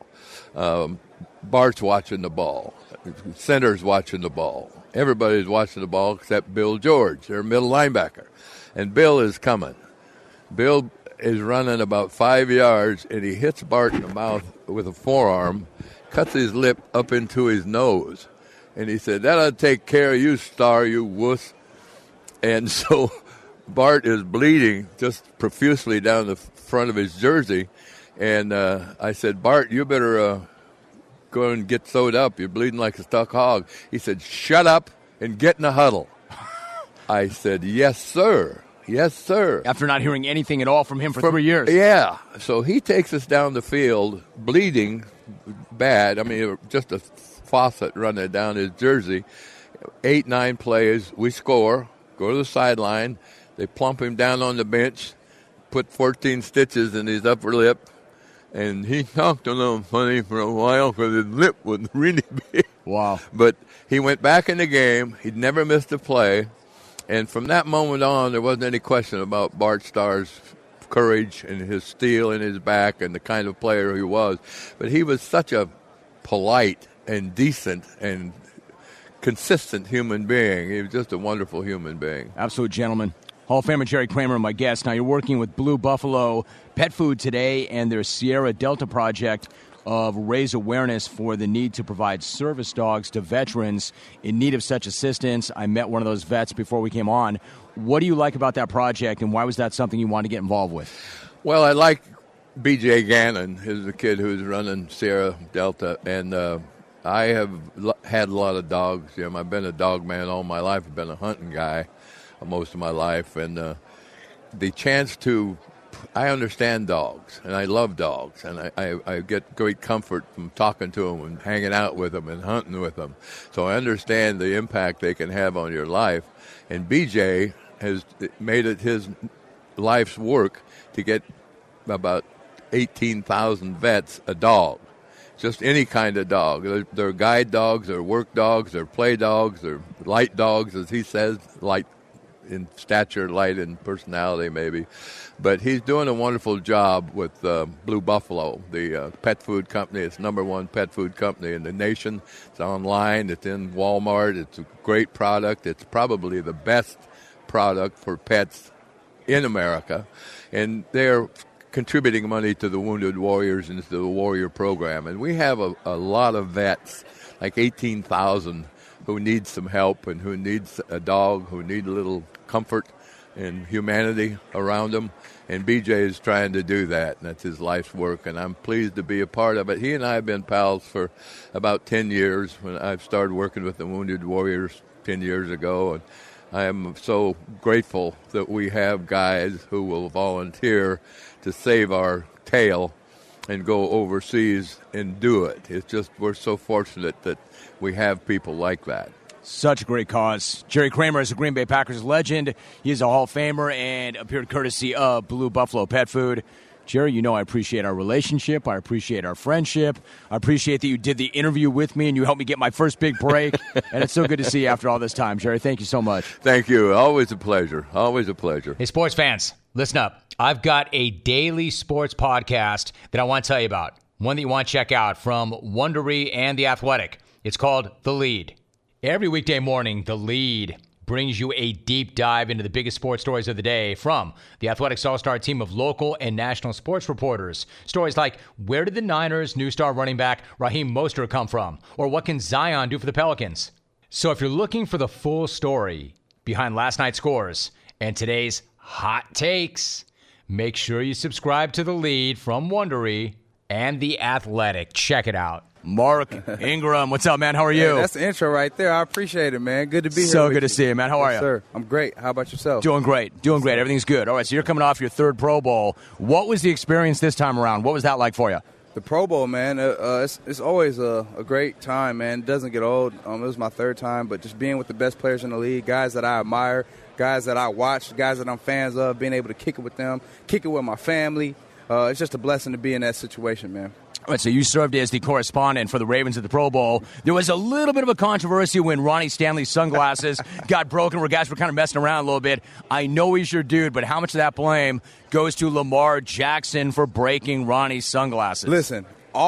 Bart's watching the ball. Center's watching the ball. Everybody's watching the ball except Bill George, their middle linebacker. And Bill is coming. Bill is running about 5 yards, and he hits Bart in the mouth with a forearm, cuts his lip up into his nose. And he said, "That'll take care of you, Star, you wuss." And so Bart is bleeding just profusely down the front of his jersey. And I said, "Bart, you better go and get sewed up. You're bleeding like a stuck hog." He said, "Shut up and get in the huddle." I said, "Yes, sir. Yes, sir." After not hearing anything at all from him for 3 years. Yeah. So he takes us down the field, bleeding bad. I mean, just a faucet running down his jersey. 8-9 plays. We score, go to the sideline. They plump him down on the bench, put 14 stitches in his upper lip. And he talked a little funny for a while because his lip was really big. Wow. But he went back in the game. He'd never missed a play. And from that moment on, there wasn't any question about Bart Starr's courage and his steel in his back and the kind of player he was. But he was such a polite and decent and consistent human being. He was just a wonderful human being. Absolute gentleman. Hall of Famer Jerry Kramer, my guest. Now, you're working with Blue Buffalo Pet Food today and their Sierra Delta project of raise awareness for the need to provide service dogs to veterans in need of such assistance. I met one of those vets before we came on. What do you like about that project, and why was that something you wanted to get involved with? Well, I like B.J. Gannon, who's the kid who's running Sierra Delta, and I have had a lot of dogs, Jim. I've been a dog man all my life. I've been a hunting guy most of my life, and the chance to I understand dogs, and I love dogs, and I get great comfort from talking to them and hanging out with them and hunting with them. So I understand the impact they can have on your life, and BJ has made it his life's work to get about 18,000 vets a dog. just any kind of dog. They're guide dogs, they're work dogs, they're play dogs, they're light dogs, as he says, light in stature, light in personality maybe. But he's doing a wonderful job with Blue Buffalo, the pet food company. It's #1 pet food company in the nation. It's online. It's in Walmart. It's a great product. It's probably the best product for pets in America. And they're contributing money to the Wounded Warriors and to the Warrior Program. And we have a lot of vets, like 18,000, who need some help and who needs a dog, who need a little comfort and humanity around them. And BJ is trying to do that, and that's his life's work, and I'm pleased to be a part of it. He and I have been pals for about 10 years when I started working with the Wounded Warriors 10 years ago, and I am so grateful that we have guys who will volunteer to save our tail and go overseas and do it. It's just we're so fortunate that we have people like that. Such a great cause. Jerry Kramer is a Green Bay Packers legend. He is a Hall of Famer and appeared courtesy of Blue Buffalo Pet Food. Jerry, you know I appreciate our relationship. I appreciate our friendship. I appreciate that you did the interview with me and you helped me get my first big break. And it's so good to see you after all this time. Jerry, thank you so much. Thank you. Always a pleasure. Always a pleasure. Hey, sports fans, listen up. I've got a daily sports podcast that I want to tell you about. One that you want to check out from Wondery and The Athletic. It's called The Lead. Every weekday morning, The Lead brings you a deep dive into the biggest sports stories of the day from the Athletics All-Star team of local and national sports reporters. Stories like, where did the Niners' new star running back Raheem Mostert come from? Or what can Zion do for the Pelicans? So if you're looking for the full story behind last night's scores and today's hot takes, make sure you subscribe to The Lead from Wondery and The Athletic. Check it out. Mark Ingram, what's up, man? How are you? Hey, that's the intro right there. I appreciate it, man. Good to be here. So good to see you, man. How are you? Sir, I'm great. How about yourself? Doing great. Doing great. Everything's good. All right, so you're coming off your third Pro Bowl. What was the experience this time around? What was that like for you? The Pro Bowl, man, it's always a great time, man. It doesn't get old. It was my third time, but just being with the best players in the league, guys that I admire, guys that I watch, guys that I'm fans of, being able to kick it with them, kick it with my family. It's just a blessing to be in that situation, man. All right, so you served as the correspondent for the Ravens at the Pro Bowl. There was a little bit of a controversy when Ronnie Stanley's sunglasses got broken, where guys were kind of messing around a little bit. I know he's your dude, but how much of that blame goes to Lamar Jackson for breaking Ronnie's sunglasses? Listen,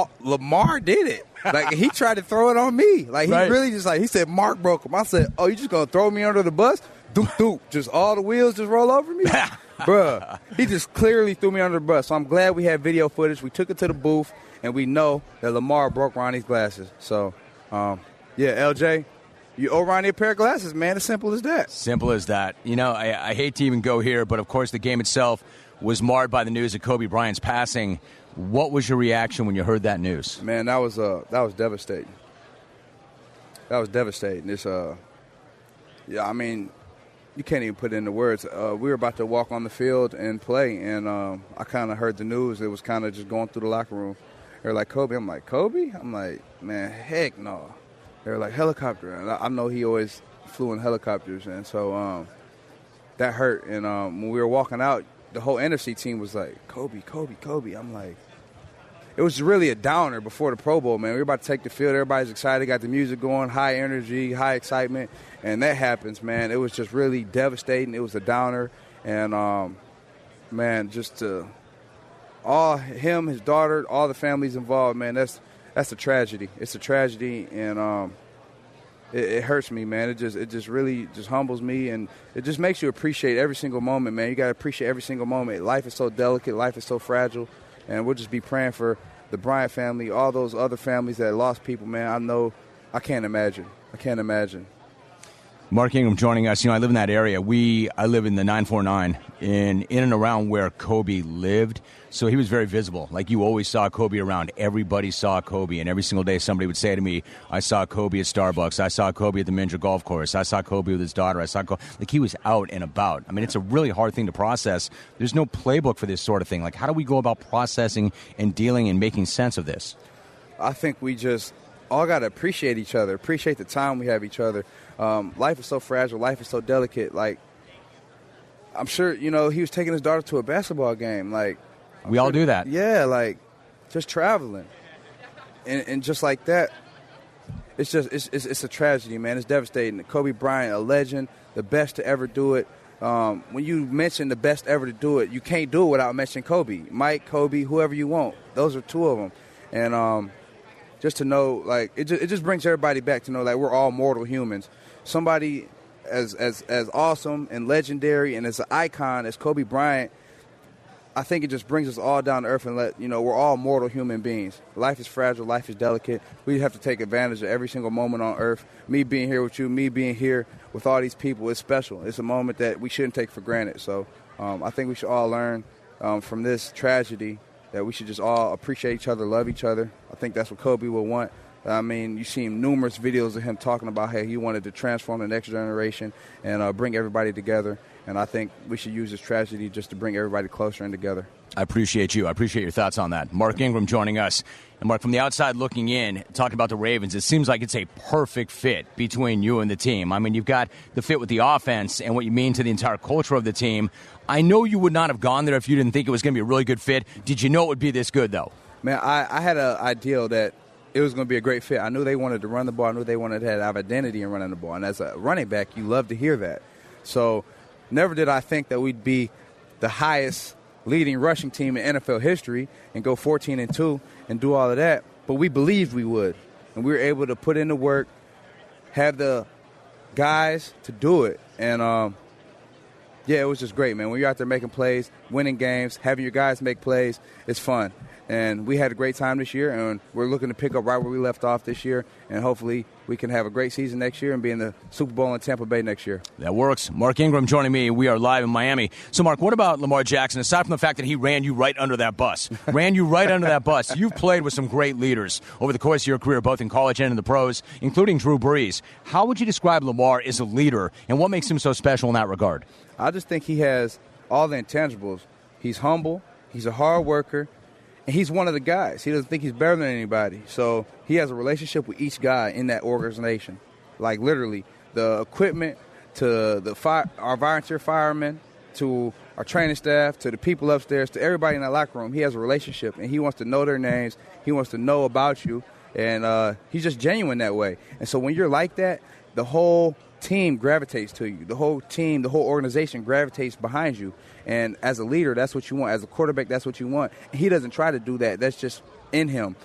Lamar did it. Like, he tried to throw it on me. Like, he really just, like, he said, Mark broke him. I said, oh, you just going to throw me under the bus? Doop, doop. Just all the wheels just roll over me? Bruh, he just clearly threw me under the bus. So I'm glad we had video footage. We took it to the booth. And we know that Lamar broke Ronnie's glasses. So, yeah, LJ, you owe Ronnie a pair of glasses, man. As simple as that. Simple as that. You know, I hate to even go here, but, of course, the game itself was marred by the news of Kobe Bryant's passing. What was your reaction when you heard that news? Man, that was devastating. That was devastating. It's, yeah, I mean, you can't even put it into words. We were about to walk on the field and play, and I kind of heard the news. It was kind of just going through the locker room. They were like, Kobe. I'm like, Kobe? I'm like, man, heck no. They were like, helicopter. And I know he always flew in helicopters. And so that hurt. And when we were walking out, the whole NFC team was like, Kobe, Kobe, Kobe. I'm like, it was really a downer before the Pro Bowl, man. We were about to take the field. Everybody's excited, got the music going, high energy, high excitement. And that happens, man. It was just really devastating. It was a downer. And, man, just to all him, his daughter, all the families involved, man, that's a tragedy. It's a tragedy, and it hurts me, man. It just really just humbles me, and it just makes you appreciate every single moment, man. You got to appreciate every single moment. Life is so delicate. Life is so fragile, and we'll just be praying for the Bryant family, all those other families that lost people, man. I can't imagine. I can't imagine. Mark Ingram joining us. You know, I live in that area. I live in the 949 in and around where Kobe lived. So he was very visible. Like, you always saw Kobe around. Everybody saw Kobe. And every single day somebody would say to me, I saw Kobe at Starbucks. I saw Kobe at the Mindra Golf Course. I saw Kobe with his daughter. I saw Kobe. Like, he was out and about. I mean, it's a really hard thing to process. There's no playbook for this sort of thing. Like, how do we go about processing and dealing and making sense of this? I think we just all got to appreciate each other, appreciate the time we have each other. Life is so fragile. Life is so delicate. Like, I'm sure, you know, he was taking his daughter to a basketball game. Like, we all do that. Yeah, like, just traveling. and just like that, it's a tragedy, man. It's devastating. Kobe Bryant, a legend, the best to ever do it. When you mention the best ever to do it, you can't do it without mentioning Kobe. Mike, Kobe, whoever you want. Those are two of them. And just to know, like, it just brings everybody back to know, like, we're all mortal humans. Somebody as awesome and legendary and as an icon as Kobe Bryant, I think it just brings us all down to earth and we're all mortal human beings. Life is fragile. Life is delicate. We have to take advantage of every single moment on earth. Me being here with you, me being here with all these people, it's special. It's a moment that we shouldn't take for granted. So I think we should all learn from this tragedy that we should just all appreciate each other, love each other. I think that's what Kobe would want. I mean, you see numerous videos of him talking about how he wanted to transform the next generation and bring everybody together. And I think we should use this tragedy just to bring everybody closer and together. I appreciate you. I appreciate your thoughts on that. Mark Ingram joining us. And Mark, from the outside looking in, talking about the Ravens, it seems like it's a perfect fit between you and the team. I mean, you've got the fit with the offense and what you mean to the entire culture of the team. I know you would not have gone there if you didn't think it was going to be a really good fit. Did you know it would be this good, though? Man, I had an ideal that it was going to be a great fit. I knew they wanted to run the ball. I knew they wanted to have identity in running the ball. And as a running back, you love to hear that. So never did I think that we'd be the highest leading rushing team in NFL history and go 14-2 and do all of that. But we believed we would. And we were able to put in the work, have the guys to do it. And, it was just great, man. When you're out there making plays, winning games, having your guys make plays, it's fun. And we had a great time this year, and we're looking to pick up right where we left off this year, and hopefully we can have a great season next year and be in the Super Bowl in Tampa Bay next year. That works. Mark Ingram joining me. We are live in Miami. So, Mark, what about Lamar Jackson? Aside from the fact that he ran you right under that bus, you've played with some great leaders over the course of your career, both in college and in the pros, including Drew Brees. How would you describe Lamar as a leader, and what makes him so special in that regard? I just think he has all the intangibles. He's humble. He's a hard worker. And he's one of the guys. He doesn't think he's better than anybody. So he has a relationship with each guy in that organization. Like literally, the equipment to our volunteer firemen, to our training staff, to the people upstairs, to everybody in that locker room. He has a relationship, and he wants to know their names. He wants to know about you. And he's just genuine that way. And so when you're like that, the whole team gravitates to you. The whole team, the whole organization gravitates behind you. And as a leader, that's what you want. As a quarterback, that's what you want. And he doesn't try to do that. That's just in him.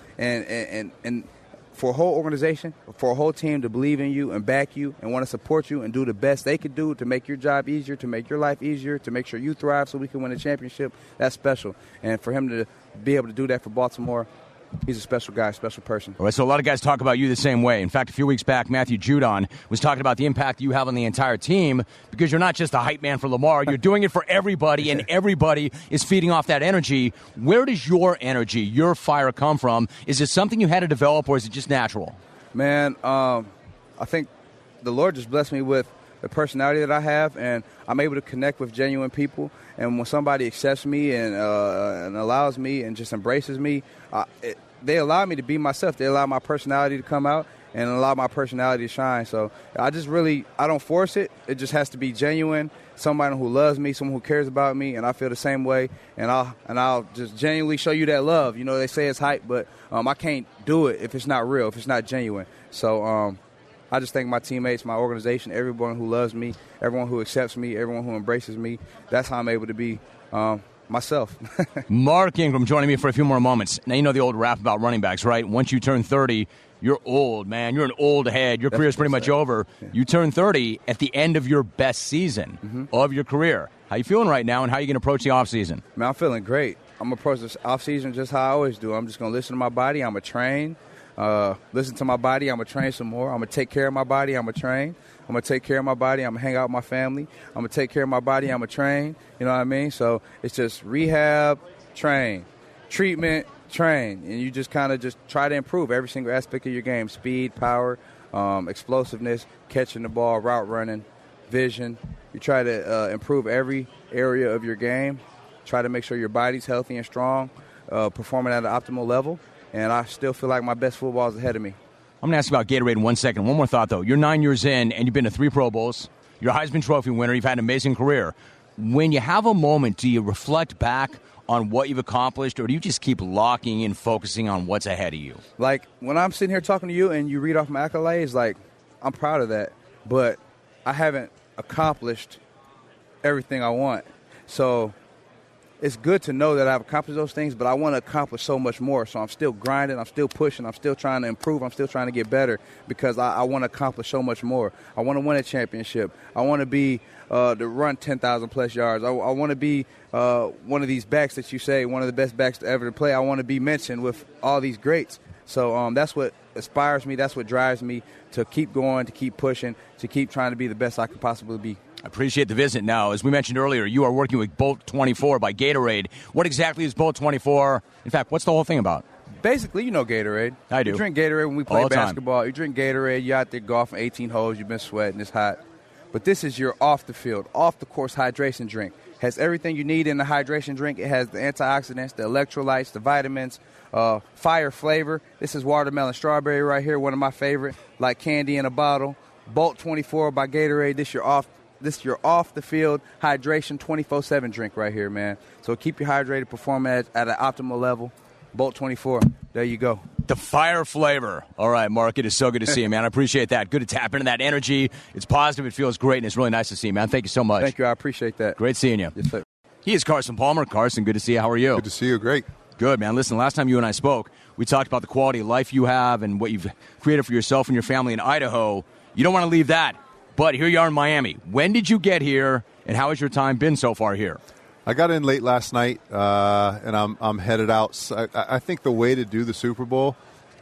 And for a whole organization, for a whole team to believe in you and back you and want to support you and do the best they could do to make your job easier, to make your life easier, to make sure you thrive so we can win a championship, that's special. And for him to be able to do that for Baltimore, he's a special guy, special person. All right, so a lot of guys talk about you the same way. In fact, a few weeks back, Matthew Judon was talking about the impact you have on the entire team because you're not just a hype man for Lamar. You're doing it for everybody, and everybody is feeding off that energy. Where does your energy, your fire come from? Is it something you had to develop, or is it just natural? Man, I think the Lord just blessed me with the personality that I have, and I'm able to connect with genuine people. And when somebody accepts me and allows me and just embraces me, they allow me to be myself. They allow my personality to come out and allow my personality to shine. So I don't force it. It just has to be genuine, somebody who loves me, someone who cares about me, and I feel the same way. And I'll just genuinely show you that love. You know, they say it's hype, but I can't do it if it's not real, if it's not genuine. So I just thank my teammates, my organization, everyone who loves me, everyone who accepts me, everyone who embraces me. That's how I'm able to be myself. Mark Ingram joining me for a few more moments. Now, you know the old rap about running backs, right? Once you turn 30, you're old, man. You're an old head. Your career's pretty much over. Yeah. You turn 30 at the end of your best season of your career. How you feeling right now, and how are you going to approach the offseason? Man, I'm feeling great. I'm going to approach this offseason just how I always do. I'm just going to listen to my body. I'm going to train. Listen to my body. I'm going to train some more. I'm going to take care of my body. I'm going to train. I'm going to take care of my body. I'm going to hang out with my family. I'm going to take care of my body. I'm going to train. You know what I mean? So it's just rehab, train, treatment, train. And you just kind of just try to improve every single aspect of your game. Speed, power, explosiveness, catching the ball, route running, vision. You try to improve every area of your game. Try to make sure your body's healthy and strong, performing at an optimal level. And I still feel like my best football is ahead of me. I'm going to ask you about Gatorade in 1 second. One more thought, though. You're 9 years in, and you've been to 3 Pro Bowls. You're a Heisman Trophy winner. You've had an amazing career. When you have a moment, do you reflect back on what you've accomplished, or do you just keep locking in, focusing on what's ahead of you? Like, when I'm sitting here talking to you and you read off my accolades, like, I'm proud of that. But I haven't accomplished everything I want. So it's good to know that I've accomplished those things, but I want to accomplish so much more. So I'm still grinding, I'm still pushing, I'm still trying to improve, I'm still trying to get better because I want to accomplish so much more. I want to win a championship. I want to be to run 10,000-plus yards. I want to be one of these backs that you say, one of the best backs to ever play. I want to be mentioned with all these greats. So that's what inspires me. That's what drives me to keep going, to keep pushing, to keep trying to be the best I could possibly be. I appreciate the visit. Now, as we mentioned earlier, you are working with Bolt 24 by Gatorade. What exactly is Bolt 24? In fact, what's the whole thing about? Basically, you know Gatorade. I do. You drink Gatorade when we play basketball. You drink Gatorade. You're out there golfing 18 holes. You've been sweating. It's hot. But this is your off-the-field, off-the-course hydration drink. Has everything you need in the hydration drink. It has the antioxidants, the electrolytes, the vitamins, fire flavor. This is watermelon strawberry right here, one of my favorite, like candy in a bottle. Bolt 24 by Gatorade. This is your off-the-field hydration 24/7 drink right here, man. So keep you hydrated, perform at an optimal level. Bolt 24. There you go. The fire flavor. All right, Mark, it is so good to see you, man. I appreciate that. Good to tap into that energy. It's positive. It feels great, and it's really nice to see you, man. Thank you so much. Thank you. I appreciate that. Great seeing you. Yes, sir. He is Carson Palmer. Carson, good to see you. How are you? Good to see you. Great. Good, man. Listen, last time you and I spoke, we talked about the quality of life you have and what you've created for yourself and your family in Idaho. You don't want to leave that, but here you are in Miami. When did you get here, and how has your time been so far here? I got in late last night, and I'm headed out. I think the way to do the Super Bowl,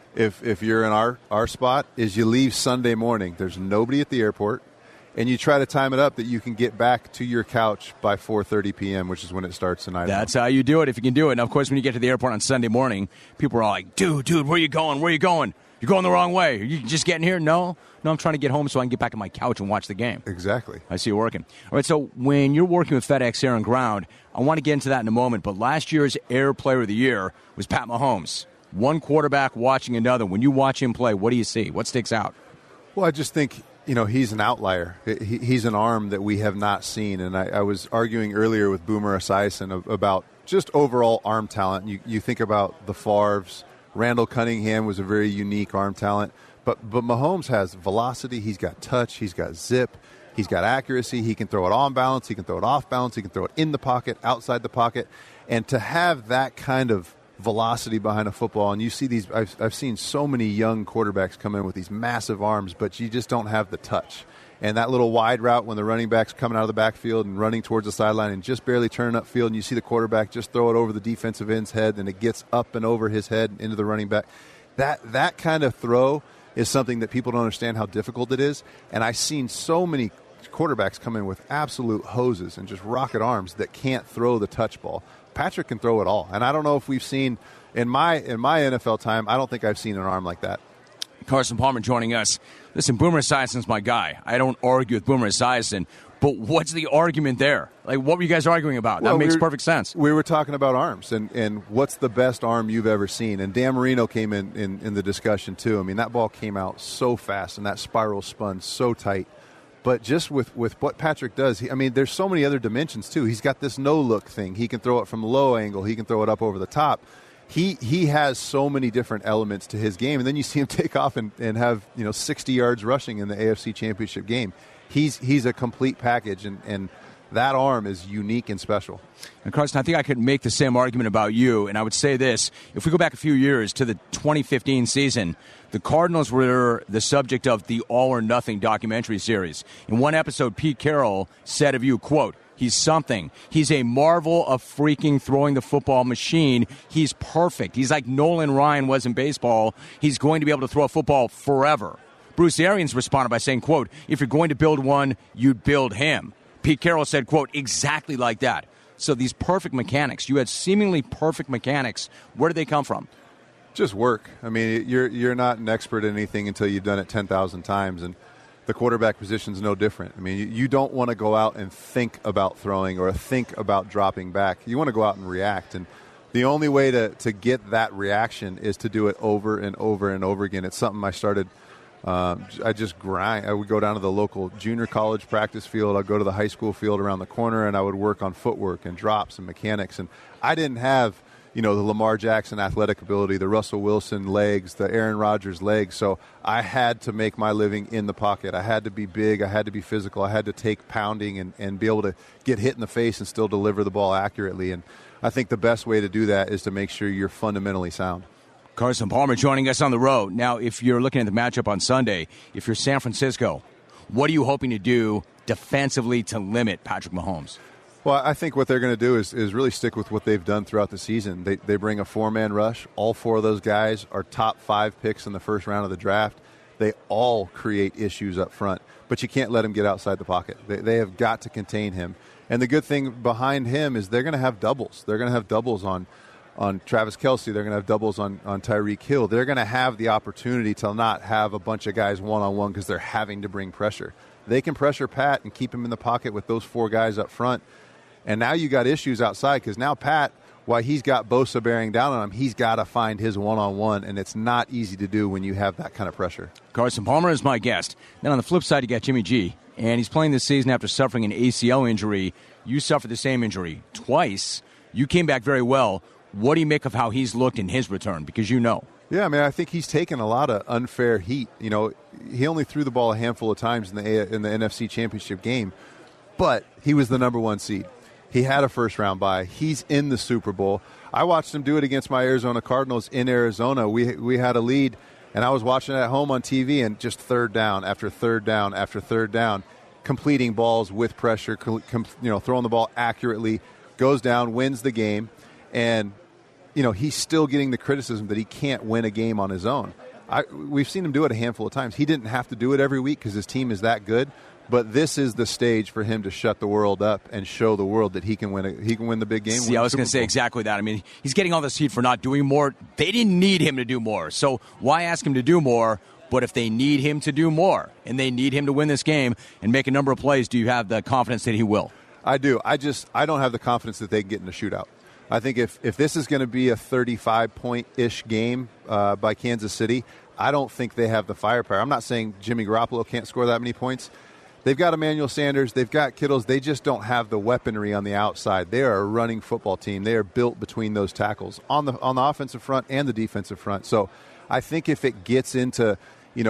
if you're in our spot, is you leave Sunday morning. There's nobody at the airport, and you try to time it up that you can get back to your couch by 4:30 p.m., which is when it starts tonight. That's how you do it if you can do it. And, of course, when you get to the airport on Sunday morning, people are all like, dude, where you going? Where you going? You're going the wrong way. Are you just getting here? No, I'm trying to get home so I can get back on my couch and watch the game. Exactly. I see you working. All right, so when you're working with FedEx Air and Ground, I want to get into that in a moment, but last year's Air Player of the Year was Pat Mahomes. One quarterback watching another. When you watch him play, what do you see? What sticks out? Well, I just think, he's an outlier. He's an arm that we have not seen, and I was arguing earlier with Boomer Esiason about just overall arm talent. You think about the Favres. Randall Cunningham was a very unique arm talent. But Mahomes has velocity. He's got touch. He's got zip. He's got accuracy. He can throw it on balance. He can throw it off balance. He can throw it in the pocket, outside the pocket. And to have that kind of velocity behind a football, and you see these, I've seen so many young quarterbacks come in with these massive arms, but you just don't have the touch. And that little wide route when the running back's coming out of the backfield and running towards the sideline and just barely turning upfield, and you see the quarterback just throw it over the defensive end's head, and it gets up and over his head into the running back. That kind of throw is something that people don't understand how difficult it is. And I've seen so many quarterbacks come in with absolute hoses and just rocket arms that can't throw the touch ball. Patrick can throw it all. And I don't know if we've seen, in my NFL time, I don't think I've seen an arm like that. Carson Palmer joining us. Listen, Boomer Esiason's my guy. I don't argue with Boomer Esiason, but what's the argument there? Like, what were you guys arguing about? That makes perfect sense. We were talking about arms and what's the best arm you've ever seen. And Dan Marino came in the discussion, too. I mean, that ball came out so fast and that spiral spun so tight. But just with what Patrick does, there's so many other dimensions, too. He's got this no-look thing. He can throw it from a low angle. He can throw it up over the top. He has so many different elements to his game. And then you see him take off and have 60 yards rushing in the AFC Championship game. He's a complete package, and that arm is unique and special. And Carson, I think I could make the same argument about you, and I would say this. If we go back a few years to the 2015 season, the Cardinals were the subject of the All or Nothing documentary series. In one episode, Pete Carroll said of you, quote, "He's something. He's a marvel of freaking throwing the football machine. He's perfect. He's like Nolan Ryan was in baseball. He's going to be able to throw a football forever." Bruce Arians responded by saying, quote, "If you're going to build one, you'd build him." Pete Carroll said, quote, "Exactly like that." So these perfect mechanics, you had seemingly perfect mechanics. Where did they come from? Just work. You're not an expert at anything until you've done it 10,000 times, and the quarterback position is no different. You don't want to go out and think about throwing or think about dropping back. You want to go out and react, and the only way to get that reaction is to do it over and over and over again. It's something I started I just grind. I would go down to the local junior college practice field. I'd go to the high school field around the corner, and I would work on footwork and drops and mechanics. And I didn't have, the Lamar Jackson athletic ability, the Russell Wilson legs, the Aaron Rodgers legs. So I had to make my living in the pocket. I had to be big. I had to be physical. I had to take pounding and be able to get hit in the face and still deliver the ball accurately. And I think the best way to do that is to make sure you're fundamentally sound. Carson Palmer joining us on the road. Now, if you're looking at the matchup on Sunday, if you're San Francisco, what are you hoping to do defensively to limit Patrick Mahomes? Well, I think what they're going to do is really stick with what they've done throughout the season. They bring a four-man rush. All four of those guys are top 5 picks in the first round of the draft. They all create issues up front, but you can't let him get outside the pocket. They have got to contain him. And the good thing behind him is they're going to have doubles. They're going to have doubles on Travis Kelce. They're going to have doubles on Tyreek Hill. They're going to have the opportunity to not have a bunch of guys one-on-one because they're having to bring pressure. They can pressure Pat and keep him in the pocket with those 4 guys up front. And now you got issues outside because now Pat, while he's got Bosa bearing down on him, he's got to find his one-on-one, and it's not easy to do when you have that kind of pressure. Carson Palmer is my guest. Then on the flip side, you got Jimmy G, and he's playing this season after suffering an ACL injury. You suffered the same injury twice. You came back very well. What do you make of how he's looked in his return? Because Yeah, I mean, I think he's taken a lot of unfair heat. He only threw the ball a handful of times in the NFC Championship game, but he was the number 1 seed. He had a first-round bye. He's in the Super Bowl. I watched him do it against my Arizona Cardinals in Arizona. We had a lead, and I was watching it at home on TV, and just third down after third down after third down, completing balls with pressure, throwing the ball accurately, goes down, wins the game, and he's still getting the criticism that he can't win a game on his own. We've seen him do it a handful of times. He didn't have to do it every week because his team is that good. But this is the stage for him to shut the world up and show the world that he can win the big game. See, I was going to say exactly that. I mean, he's getting all this heat for not doing more. They didn't need him to do more. So why ask him to do more? But if they need him to do more and they need him to win this game and make a number of plays, do you have the confidence that he will? I do. I don't have the confidence that they can get in a shootout. I think if this is going to be a 35-point-ish game by Kansas City, I don't think they have the firepower. I'm not saying Jimmy Garoppolo can't score that many points. They've got Emmanuel Sanders. They've got Kittles. They just don't have the weaponry on the outside. They are a running football team. They are built between those tackles on the offensive front and the defensive front. So I think if it gets into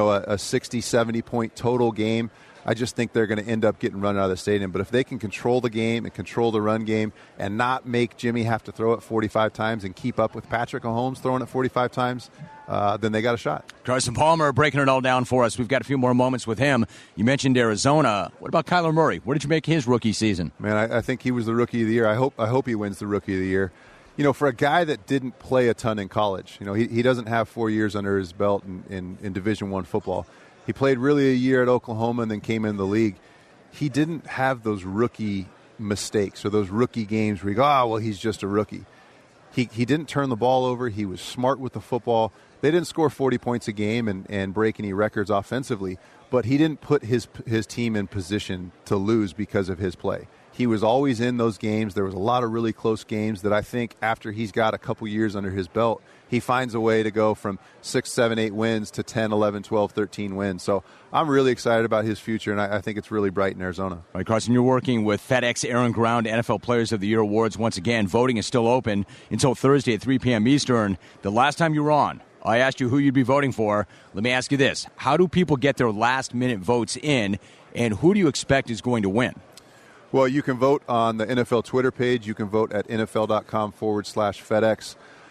a 60, 70-point total game, I just think they're going to end up getting run out of the stadium. But if they can control the game and control the run game and not make Jimmy have to throw it 45 times and keep up with Patrick Mahomes throwing it 45 times, then they got a shot. Carson Palmer breaking it all down for us. We've got a few more moments with him. You mentioned Arizona. What about Kyler Murray? What did you make his rookie season? Man, I think he was the rookie of the year. I hope he wins the rookie of the year. For a guy that didn't play a ton in college, he doesn't have 4 years under his belt in Division I football. He played really a year at Oklahoma and then came in the league. He didn't have those rookie mistakes or those rookie games where you go, he's just a rookie. He didn't turn the ball over. He was smart with the football. They didn't score 40 points a game and break any records offensively, but he didn't put his team in position to lose because of his play. He was always in those games. There was a lot of really close games that I think after he's got a couple years under his belt, he finds a way to go from 6, 7, 8 wins to 10, 11, 12, 13 wins. So I'm really excited about his future, and I think it's really bright in Arizona. All right, Carson, you're working with FedEx Aaron Ground NFL Players of the Year Awards. Once again, voting is still open until Thursday at 3 p.m. Eastern. The last time you were on, I asked you who you'd be voting for. Let me ask you this. How do people get their last-minute votes in, and who do you expect is going to win? Well, you can vote on the NFL Twitter page. You can vote at NFL.com/FedEx.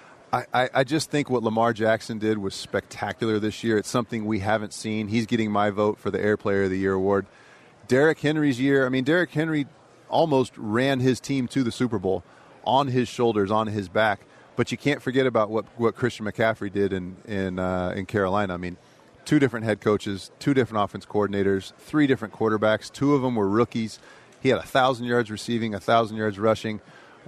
I just think what Lamar Jackson did was spectacular this year. It's something we haven't seen. He's getting my vote for the Air Player of the Year award. Derrick Henry's year, Derrick Henry almost ran his team to the Super Bowl on his shoulders, on his back. But you can't forget about what Christian McCaffrey did in Carolina. 2 different head coaches, 2 different offense coordinators, 3 different quarterbacks. 2 of them were rookies. He had 1,000 yards receiving, 1,000 yards rushing.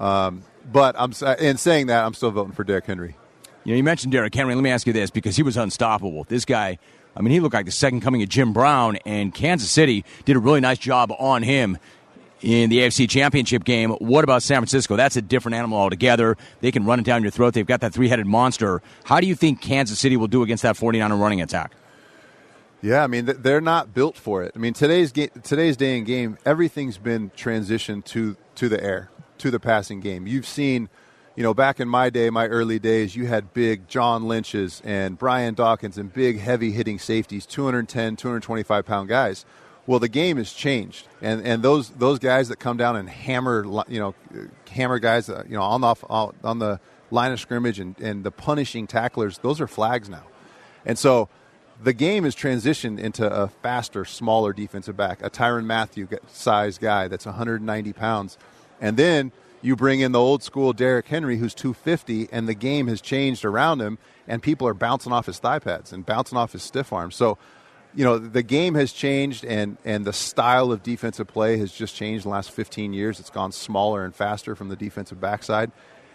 But in saying that, I'm still voting for Derrick Henry. You mentioned Derrick Henry. Let me ask you this, because he was unstoppable. This guy, he looked like the second coming of Jim Brown, and Kansas City did a really nice job on him in the AFC Championship game. What about San Francisco? That's a different animal altogether. They can run it down your throat. They've got that 3-headed monster. How do you think Kansas City will do against that 49er running attack? Yeah, I mean, they're not built for it. I mean, today's day and game, everything's been transitioned to the air, to the passing game. You've seen, back in my day, my early days, you had big John Lynch's and Brian Dawkins and big, heavy-hitting safeties, 210, 225-pound guys. Well, the game has changed, and those guys that come down and hammer guys, on the line of scrimmage and the punishing tacklers, those are flags now. And so the game has transitioned into a faster, smaller defensive back, a Tyrann Mathieu size guy that's 190 pounds. And then you bring in the old school Derrick Henry, who's 250, and the game has changed around him, and people are bouncing off his thigh pads and bouncing off his stiff arms. So, the game has changed, and the style of defensive play has just changed in the last 15 years. It's gone smaller and faster from the defensive backside.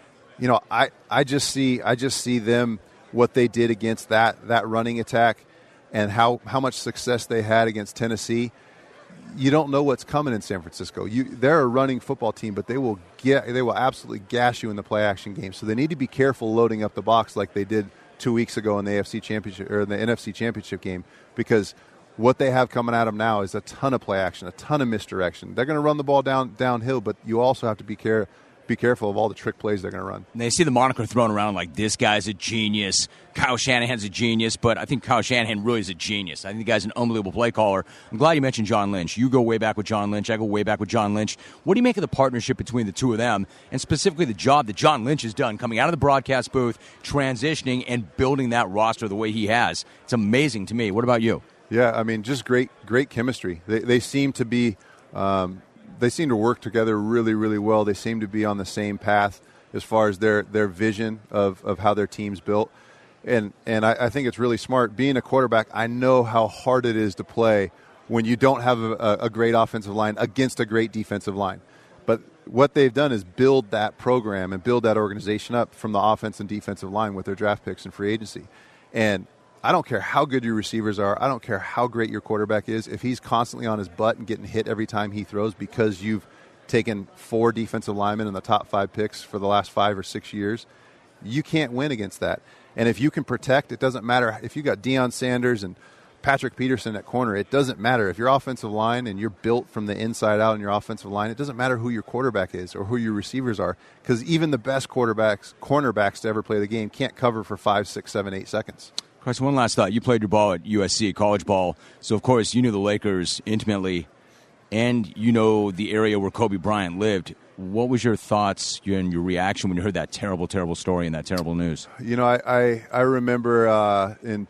I just see them, what they did against that running attack, and how much success they had against Tennessee. You don't know what's coming in San Francisco. They're a running football team, but they will absolutely gash you in the play action game. So they need to be careful loading up the box like they did 2 weeks ago in the AFC Championship or the NFC Championship game, because what they have coming at them now is a ton of play action, a ton of misdirection. They're going to run the ball downhill, but you also have to be careful of all the trick plays they're going to run. And they see the moniker thrown around like, this guy's a genius, Kyle Shanahan's a genius, but I think Kyle Shanahan really is a genius. I think the guy's an unbelievable play caller. I'm glad you mentioned John Lynch. You go way back with John Lynch. I go way back with John Lynch. What do you make of the partnership between the two of them, and specifically the job that John Lynch has done coming out of the broadcast booth, transitioning, and building that roster the way he has? It's amazing to me. What about you? Yeah, I mean, just great chemistry. They seem to be they seem to work together really, really well. They seem to be on the same path as far as their vision of how their team's built. And I think it's really smart. Being a quarterback, I know how hard it is to play when you don't have a great offensive line against a great defensive line. But what they've done is build that program and build that organization up from the offense and defensive line with their draft picks and free agency. And I don't care how good your receivers are. I don't care how great your quarterback is. If he's constantly on his butt and getting hit every time he throws because you've taken 4 defensive linemen in the top 5 picks for the last 5 or 6 years, you can't win against that. And if you can protect, it doesn't matter. If you got Deion Sanders and Patrick Peterson at corner, it doesn't matter. If your offensive line and you're built from the inside out in your offensive line, it doesn't matter who your quarterback is or who your receivers are, because even the best cornerbacks to ever play the game can't cover for 5, 6, 7, 8 seconds. Carson, one last thought. You played your ball at USC, college ball, so of course you knew the Lakers intimately, and you know the area where Kobe Bryant lived. What was your thoughts and your reaction when you heard that terrible, terrible story and that terrible news? I remember in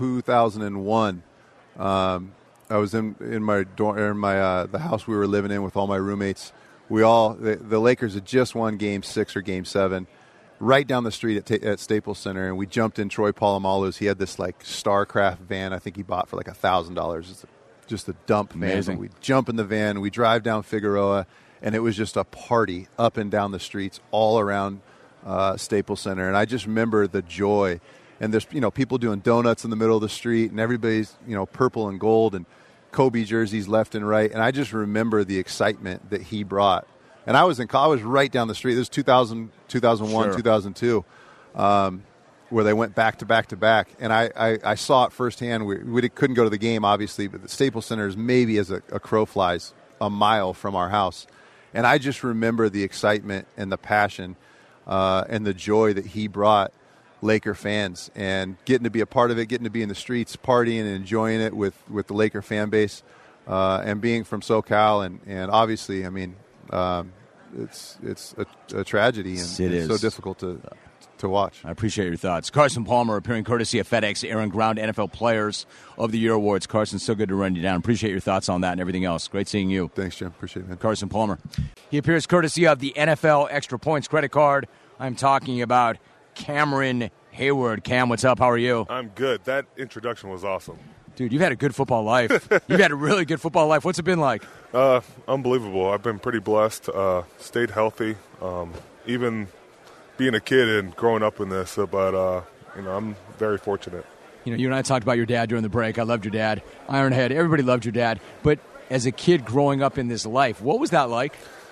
2001, I was in my dorm, the house we were living in with all my roommates. The Lakers had just won Game 6 or Game 7. Right down the street at Staples Center, and we jumped in Troy Polamalu's. He had this Starcraft van I think he bought for $1,000. It's just a dump van. Amazing. We jump in the van, we drive down Figueroa, and it was just a party up and down the streets all around Staples Center. And I just remember the joy. And there's people doing donuts in the middle of the street, and everybody's purple and gold and Kobe jerseys left and right. And I just remember the excitement that he brought. And I was right down the street. This was 2001, sure. 2002, where they went back to back to back. And I saw it firsthand. We couldn't go to the game, obviously, but the Staples Center is maybe as a crow flies a mile from our house. And I just remember the excitement and the passion and the joy that he brought Laker fans, and getting to be a part of it, getting to be in the streets, partying and enjoying it with the Laker fan base, and being from SoCal. And obviously, I mean, it's a tragedy, and it's so difficult to watch. I appreciate your thoughts. Carson Palmer, appearing courtesy of FedEx Air and Ground NFL Players of the Year Awards. Carson, so good to run you down. Appreciate your thoughts on that and everything else. Great seeing you. Thanks, Jim. Appreciate it, man. Carson Palmer. He appears courtesy of the NFL Extra Points credit card. I'm talking about Cameron Hayward. Cam, what's up? How are you? I'm good. That introduction was awesome. Dude, you've had a good football life. You've had a really good football life. What's it been like? Unbelievable. I've been pretty blessed. Stayed healthy. Even being a kid and growing up in this, but I'm very fortunate. You and I talked about your dad during the break. I loved your dad. Ironhead. Everybody loved your dad. But as a kid growing up in this life, what was that like?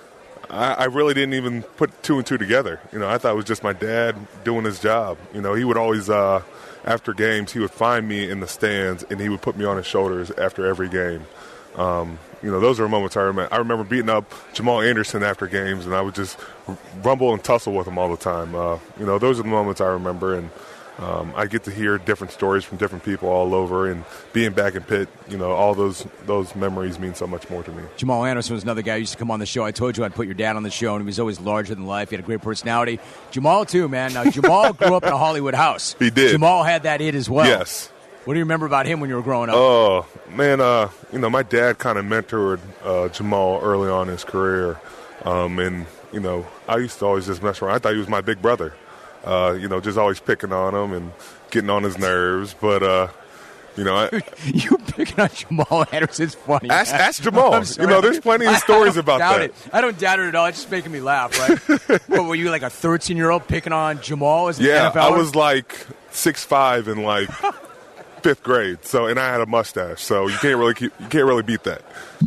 I really didn't even put 2 and 2 together. I thought it was just my dad doing his job. He would always, after games, he would find me in the stands and he would put me on his shoulders after every game. Those are moments I remember. I remember beating up Jamal Anderson after games, and I would just rumble and tussle with him all the time. Those are the moments I remember, and I get to hear different stories from different people all over, and being back in Pitt, all those memories mean so much more to me. Jamal Anderson was another guy who used to come on the show. I told you I'd put your dad on the show, and he was always larger than life. He had a great personality. Jamal, too, man. Now, Jamal grew up in a Hollywood house. He did. Jamal had that it as well. Yes. What do you remember about him when you were growing up? Oh, man, my dad kind of mentored Jamal early on in his career. And I used to always just mess around. I thought he was my big brother. Just always picking on him and getting on his nerves. But, you picking on Jamal Anderson is funny. Ask Jamal. There's plenty of stories about that. I don't doubt it at all. It's just making me laugh, right? What, were you like a 13-year-old picking on Jamal as an NFL? NFL? I was like 6'5" and like 5th grade. So, and I had a mustache. So you can't really beat that.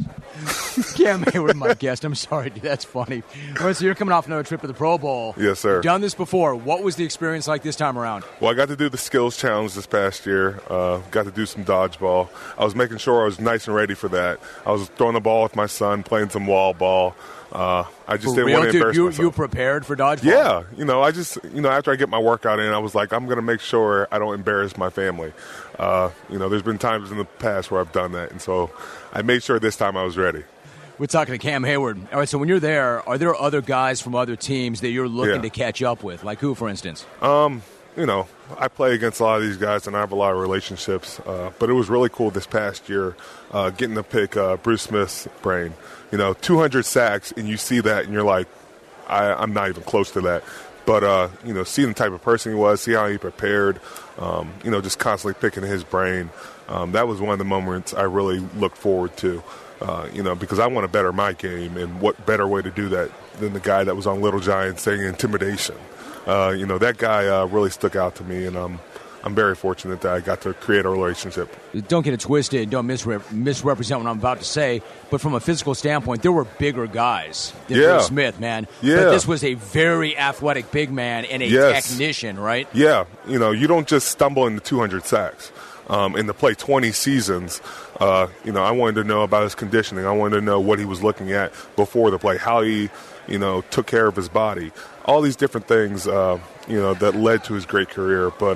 Cam Hayward, my guest. I'm sorry, dude. That's funny. All right, so you're coming off another trip to the Pro Bowl. Yes, sir. You've done this before. What was the experience like this time around? Well, I got to do the skills challenge this past year. Got to do some dodgeball. I was making sure I was nice and ready for that. I was throwing the ball with my son, playing some wall ball. I just didn't want to embarrass myself. You prepared for dodgeball? Yeah. I just, after I get my workout in, I was like, I'm going to make sure I don't embarrass my family. There's been times in the past where I've done that, and so I made sure this time I was ready. We're talking to Cam Hayward. All right, so when you're there, are there other guys from other teams that you're looking to catch up with? Like who, for instance? I play against a lot of these guys, and I have a lot of relationships. But it was really cool this past year getting to pick Bruce Smith's brain. 200 sacks, and you see that, and you're like, I'm not even close to that. But, seeing the type of person he was, see how he prepared, just constantly picking his brain. That was one of the moments I really looked forward to. Because I want to better my game, and what better way to do that than the guy that was on Little Giants saying intimidation. That guy really stuck out to me, and I'm very fortunate that I got to create a relationship. Don't get it twisted. Don't misrepresent what I'm about to say. But from a physical standpoint, there were bigger guys than Bruce Smith, man. Yeah. But this was a very athletic big man and a technician, right? Yeah. You don't just stumble into 200 sacks. And to play 20 seasons, I wanted to know about his conditioning. I wanted to know what he was looking at before the play, how he, took care of his body. All these different things, that led to his great career. But,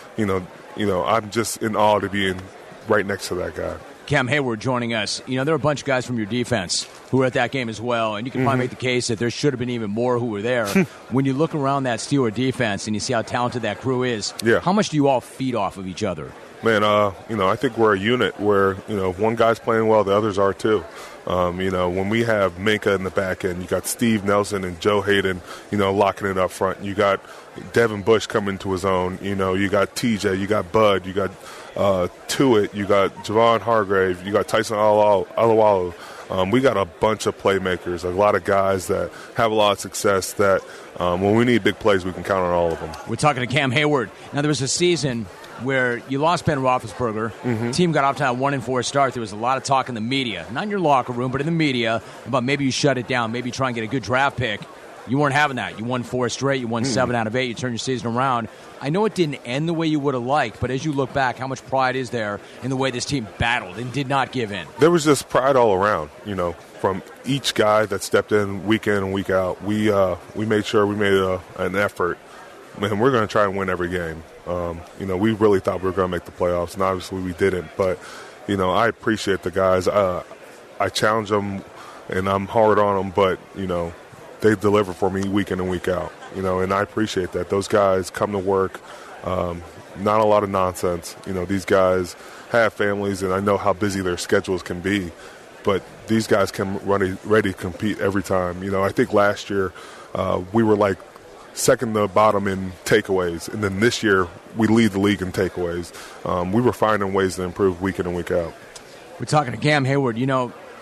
I'm just in awe to be right next to that guy. Cam Hayward joining us. There are a bunch of guys from your defense who were at that game as well, and you can probably make the case that there should have been even more who were there. When you look around that Steeler defense and you see how talented that crew is, how much do you all feed off of each other? Man, I think we're a unit where, if one guy's playing well, the others are too. When we have Minkah in the back end, you got Steve Nelson and Joe Hayden, locking it up front. You got Devin Bush coming to his own. You got TJ, you got Bud, you got Tuitt, you got Javon Hargrave, you got Tyson Alualu. We got a bunch of playmakers, a lot of guys that have a lot of success that when we need big plays, we can count on all of them. We're talking to Cam Hayward. Now, there was a season where you lost Ben Roethlisberger. Team got off to a 1-4 start. There was a lot of talk in the media, not in your locker room, but in the media, about maybe you shut it down, maybe try and get a good draft pick. You weren't having that. You won 4 straight. You won 7 out of 8. You turned your season around. I know it didn't end the way you would have liked, but as you look back, how much pride is there in the way this team battled and did not give in? There was just pride all around, from each guy that stepped in week and week out. We made sure we made an effort. Man, we're going to try and win every game. We really thought we were going to make the playoffs, and obviously we didn't. But, I appreciate the guys. I challenge them, and I'm hard on them, but, they deliver for me week in and week out, and I appreciate that. Those guys come to work, not a lot of nonsense. These guys have families, and I know how busy their schedules can be, but these guys come ready to compete every time. I think last year we were like second to bottom in takeaways, and then this year we lead the league in takeaways. We were finding ways to improve week in and week out. We're talking to Cam Hayward.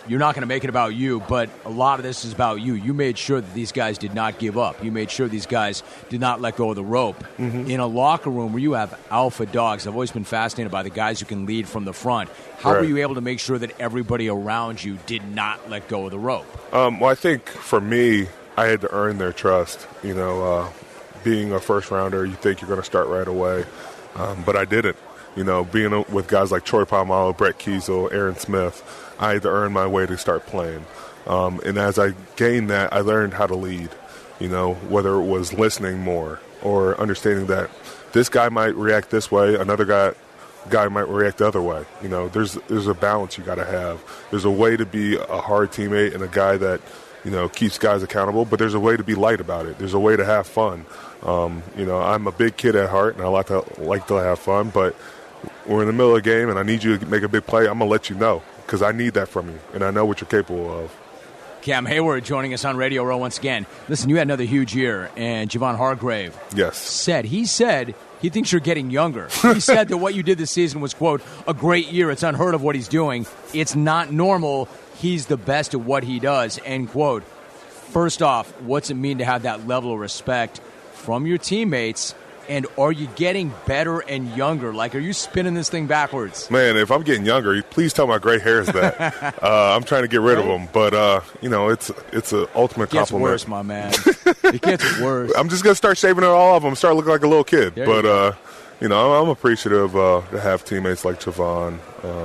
you're not going to make it about you, but a lot of this is about you. You made sure that these guys did not give up. You made sure these guys did not let go of the rope. Mm-hmm. In a locker room where you have alpha dogs, I've always been fascinated by the guys who can lead from the front. How Right. were you able to make sure that everybody around you did not let go of the rope? Well, I think for me, I had to earn their trust. Being a first rounder, you think you're going to start right away, but I didn't. Being with guys like Troy Polamalu, Brett Kiesel, Aaron Smith, I had to earn my way to start playing. And as I gained that, I learned how to lead. Whether it was listening more or understanding that this guy might react this way, another guy might react the other way. There's a balance you got to have. There's a way to be a hard teammate and a guy that keeps guys accountable, but there's a way to be light about it. There's a way to have fun. I'm a big kid at heart, and I like to have fun, but we're in the middle of the game, and I need you to make a big play. I'm going to let you know because I need that from you, and I know what you're capable of. Cam Hayward joining us on Radio Row once again. Listen, you had another huge year, and Javon Hargrave said he thinks you're getting younger. He said that what you did this season was, quote, a great year. It's unheard of what he's doing. It's not normal. He's the best at what he does, end quote. First off, what's it mean to have that level of respect from your teammates, and are you getting better and younger? Like, are you spinning this thing backwards? Man, if I'm getting younger, please tell my gray hairs that. I'm trying to get rid of them, but it's an ultimate compliment. It gets worse, my man. It gets worse. I'm just gonna start shaving it all off. I'm start looking like a little kid. I'm appreciative to have teammates like Javon.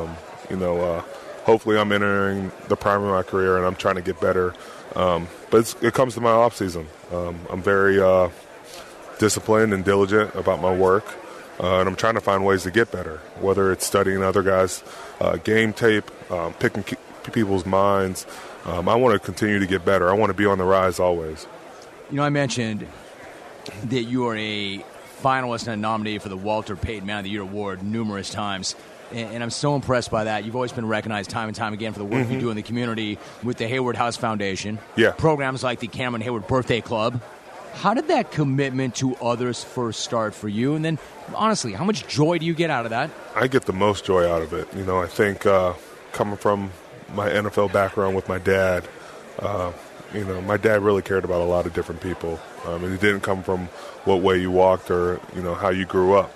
Hopefully, I'm entering the prime of my career, and I'm trying to get better. But it comes to my off season. I'm very disciplined and diligent about my work, and I'm trying to find ways to get better, whether it's studying other guys' game tape, picking people's minds. I want to continue to get better. I want to be on the rise always. I mentioned that you are a finalist and a nominee for the Walter Payton Man of the Year Award numerous times, and I'm so impressed by that. You've always been recognized time and time again for the work you do in the community with the Hayward House Foundation, programs like the Cameron Hayward Birthday Club. How did that commitment to others first start for you? And then, honestly, how much joy do you get out of that? I get the most joy out of it. I think coming from my NFL background with my dad, my dad really cared about a lot of different people. And it didn't come from what way you walked or, how you grew up.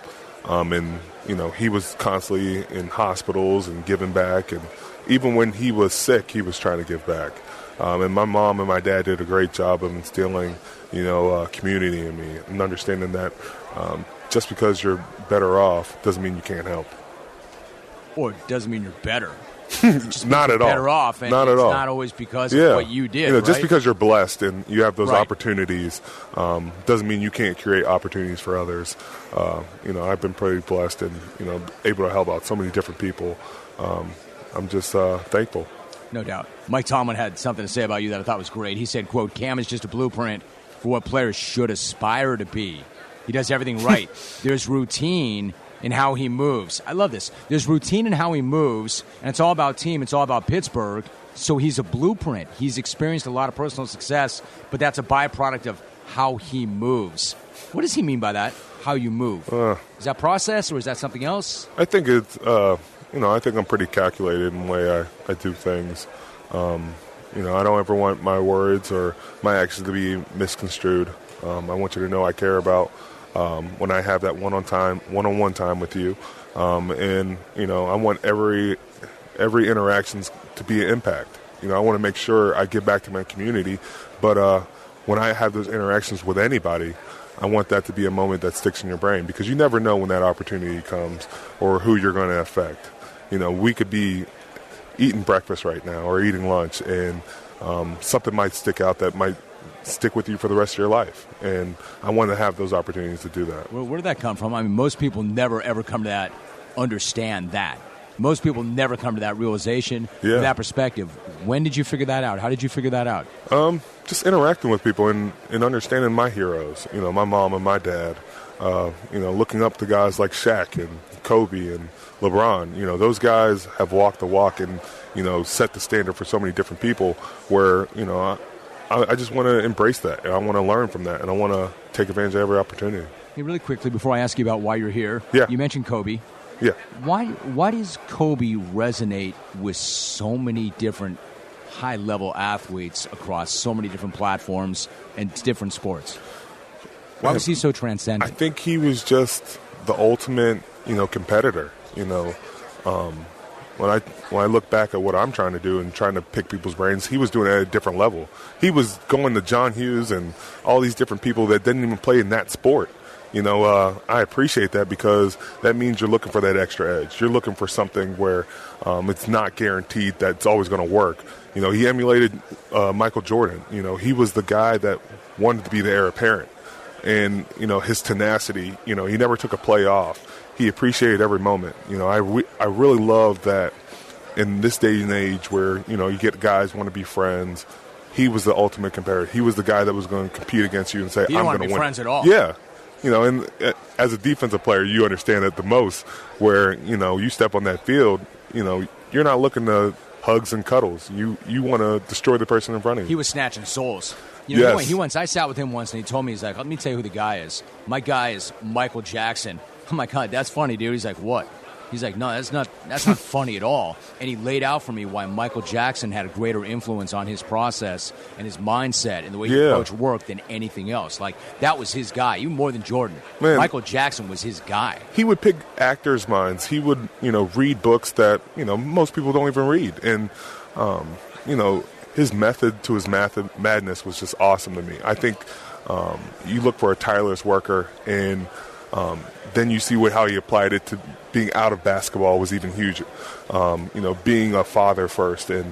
He was constantly in hospitals and giving back. And even when he was sick, he was trying to give back. And my mom and my dad did a great job of instilling, community in me and understanding that just because you're better off doesn't mean you can't help. Or it doesn't mean you're better. Just not at all. Better off, and not it's at all. Not always because of what you did. Just because you're blessed and you have those opportunities doesn't mean you can't create opportunities for others. I've been pretty blessed and able to help out so many different people. I'm just thankful. No doubt. Mike Tomlin had something to say about you that I thought was great. He said, quote, Cam is just a blueprint for what players should aspire to be. He does everything right. There's routine in how he moves. I love this. There's routine in how he moves, and it's all about team. It's all about Pittsburgh. So he's a blueprint. He's experienced a lot of personal success, but that's a byproduct of how he moves. What does he mean by that, how you move? Is that process, or is that something else? I think it's, I think I'm pretty calculated in the way I do things. I don't ever want my words or my actions to be misconstrued. I want you to know I care about when I have that one-on-one time with you. I want every interaction to be an impact. I want to make sure I give back to my community. But when I have those interactions with anybody, I want that to be a moment that sticks in your brain because you never know when that opportunity comes or who you're going to affect. We could be eating breakfast right now or eating lunch, and something might stick out that might stick with you for the rest of your life. And I want to have those opportunities to do that. Well, where did that come from? I mean, most people never, ever come to that, understand that. Most people never come to that realization, that perspective. When did you figure that out? How did you figure that out? Just interacting with people and understanding my heroes, my mom and my dad, looking up to guys like Shaq and Kobe and LeBron. Those guys have walked the walk and, set the standard for so many different people where, I just want to embrace that, and I want to learn from that, and I want to take advantage of every opportunity. Hey, really quickly, before I ask you about why you're here, you mentioned Kobe. Yeah. Why does Kobe resonate with so many different high-level athletes across so many different platforms and different sports. Why was he so transcendent? I think he was just the ultimate, competitor. When I look back at what I'm trying to do and trying to pick people's brains, he was doing it at a different level. He was going to John Hughes and all these different people that didn't even play in that sport. I appreciate that because that means you're looking for that extra edge. You're looking for something where it's not guaranteed that it's always going to work. He emulated Michael Jordan. He was the guy that wanted to be the heir apparent. And, his tenacity, he never took a play off. He appreciated every moment. I really love that in this day and age where, you get guys want to be friends. He was the ultimate competitor. He was the guy that was going to compete against you and say, I'm going to win. He didn't want to be friends at all. Yeah. And as a defensive player, you understand that the most where, you step on that field, you're not looking to hugs and cuddles. You want to destroy the person in front of you. He was snatching souls. Yes. I sat with him once and he told me, he's like, let me tell you who the guy is. My guy is Michael Jackson. I'm like, God, that's funny, dude. He's like, what? He's like, no, that's not funny at all. And he laid out for me why Michael Jackson had a greater influence on his process and his mindset and the way he approached work than anything else. Like, that was his guy, even more than Jordan. Man, Michael Jackson was his guy. He would pick actors' minds. He would, read books that, most people don't even read. And, his method to his madness was just awesome to me. I think you look for a tireless worker and then you see how he applied it to being out of basketball was even huge. Being a father first and,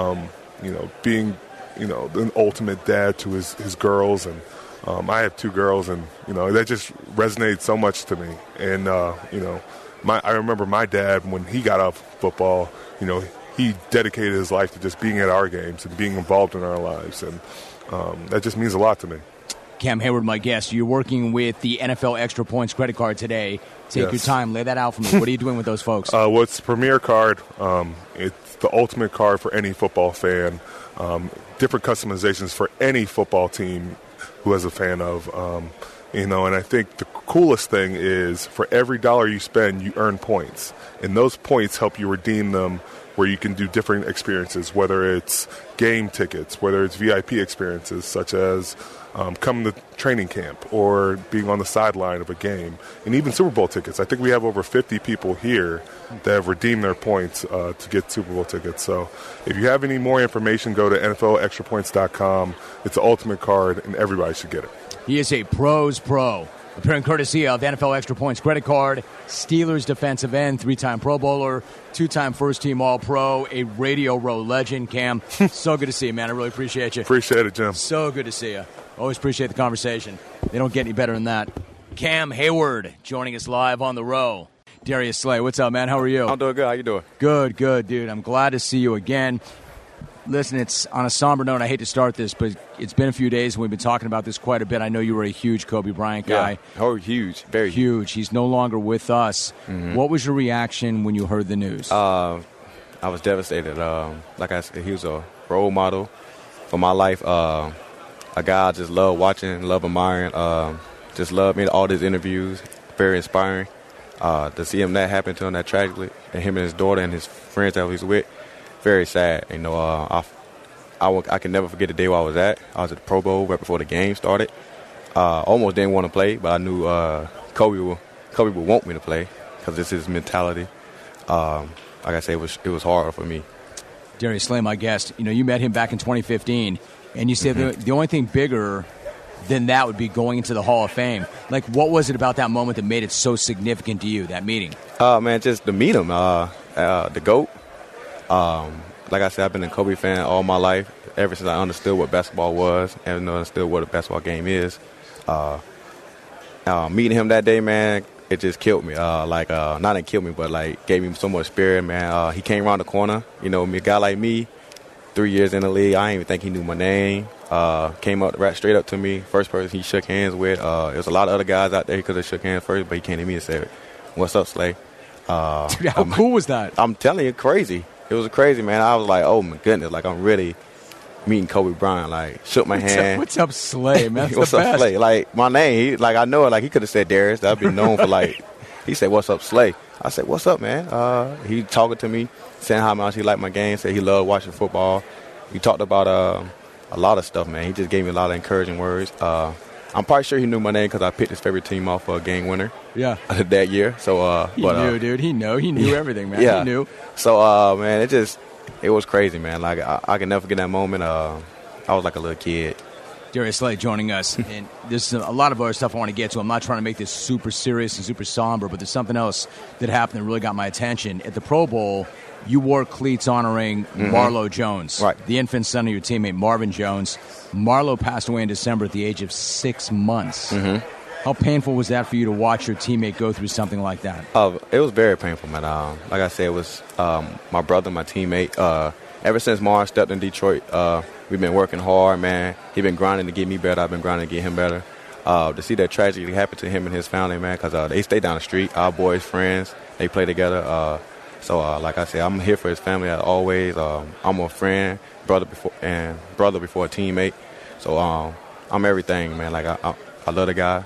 being, the ultimate dad to his girls. And I have 2 girls and, that just resonated so much to me. And, I remember my dad, when he got off football, he dedicated his life to just being at our games and being involved in our lives. And that just means a lot to me. Cam Hayward, my guest. You're working with the NFL Extra Points credit card today. Take your time. Lay that out for me. What are you doing with those folks? It's the premier card. It's the ultimate card for any football fan. Different customizations for any football team who is a fan of. And I think the coolest thing is for every dollar you spend, you earn points. And those points help you redeem them where you can do different experiences, whether it's game tickets, whether it's VIP experiences such as coming to training camp or being on the sideline of a game, and even Super Bowl tickets. I think we have over 50 people here that have redeemed their points to get Super Bowl tickets. So if you have any more information, go to NFLExtraPoints.com. It's the ultimate card, and everybody should get it. He is a pro's pro. Appearing courtesy of NFL Extra Points credit card, Steelers defensive end, 3-time Pro Bowler, 2-time first-team All-Pro, a Radio Row legend. Cam, so good to see you, man. I really appreciate you. Appreciate it, Jim. So good to see you. Always appreciate the conversation. They don't get any better than that. Cam Hayward joining us live on the Row. Darius Slay, what's up, man? How are you? I'm doing good. How you doing? Good, dude. I'm glad to see you again. Listen, it's on a somber note. I hate to start this, but it's been a few days, and we've been talking about this quite a bit. I know you were a huge Kobe Bryant guy. Yeah. Oh, huge. Very huge. He's no longer with us. Mm-hmm. What was your reaction when you heard the news? I was devastated. Like I said, he was a role model for my life. A guy I just love watching, love admiring. Just love me all his interviews. Very inspiring. To see him that happen to him that tragically, and him and his daughter and his friends that he was with. Very sad. I can never forget the day where I was at. I was at the Pro Bowl right before the game started. Almost didn't want to play, but I knew Kobe would want me to play because it's his mentality. Like I said, it was hard for me. Darius Slay, my guest. You met him back in 2015, and you said the only thing bigger than that would be going into the Hall of Fame. Like, what was it about that moment that made it so significant to you, that meeting? Man, just to meet him, the GOAT. Like I said, I've been a Kobe fan all my life, ever since I understood what basketball was and understood what a basketball game is. Meeting him that day, man, it just killed me. Not it killed me, but gave me so much spirit, man. He came around the corner, a guy like me, 3 years in the league. I didn't even think he knew my name. Came up right straight up to me. First person he shook hands with. There was a lot of other guys out there he could have shook hands first, but he came to me and said, "What's up, Slay?" Dude, how cool was that? I'm telling you, crazy. It was crazy, man. I was like, oh, my goodness. I'm really meeting Kobe Bryant. Shook my hand. What's up, Slay, man? What's up, Slay? My name, I know it. He could have said Darius. That would be known for, he said, what's up, Slay? I said, what's up, man? He talking to me, saying how much he liked my game, said he loved watching football. we talked about a lot of stuff, man. He just gave me a lot of encouraging words. I'm probably sure he knew my name because I picked his favorite team off for a game winner. Yeah. That year. So, he knew, dude. He knew everything, man. Yeah. He knew. So, man, it was crazy, man. Like, I can never forget that moment. I was like a little kid. Darius Slay joining us. And there's a lot of other stuff I want to get to. I'm not trying to make this super serious and super somber, but there's something else that happened that really got my attention. At the Pro Bowl, you wore cleats honoring Marlo Jones, right? The infant son of your teammate, Marvin Jones. Marlo passed away in December at the age of 6 months. How painful was that for you to watch your teammate go through something like that? It was very painful, man. Like I said, it was my brother, my teammate. Ever since Mars stepped in Detroit, we've been working hard, man. He's been grinding to get me better. I've been grinding to get him better. To see that tragedy happen to him and his family, man, because they stay down the street. Our boys, friends, they play together. So, like I said, I'm here for his family as always. I'm a friend, brother before a teammate. So, I'm everything, man. Like I love the guy.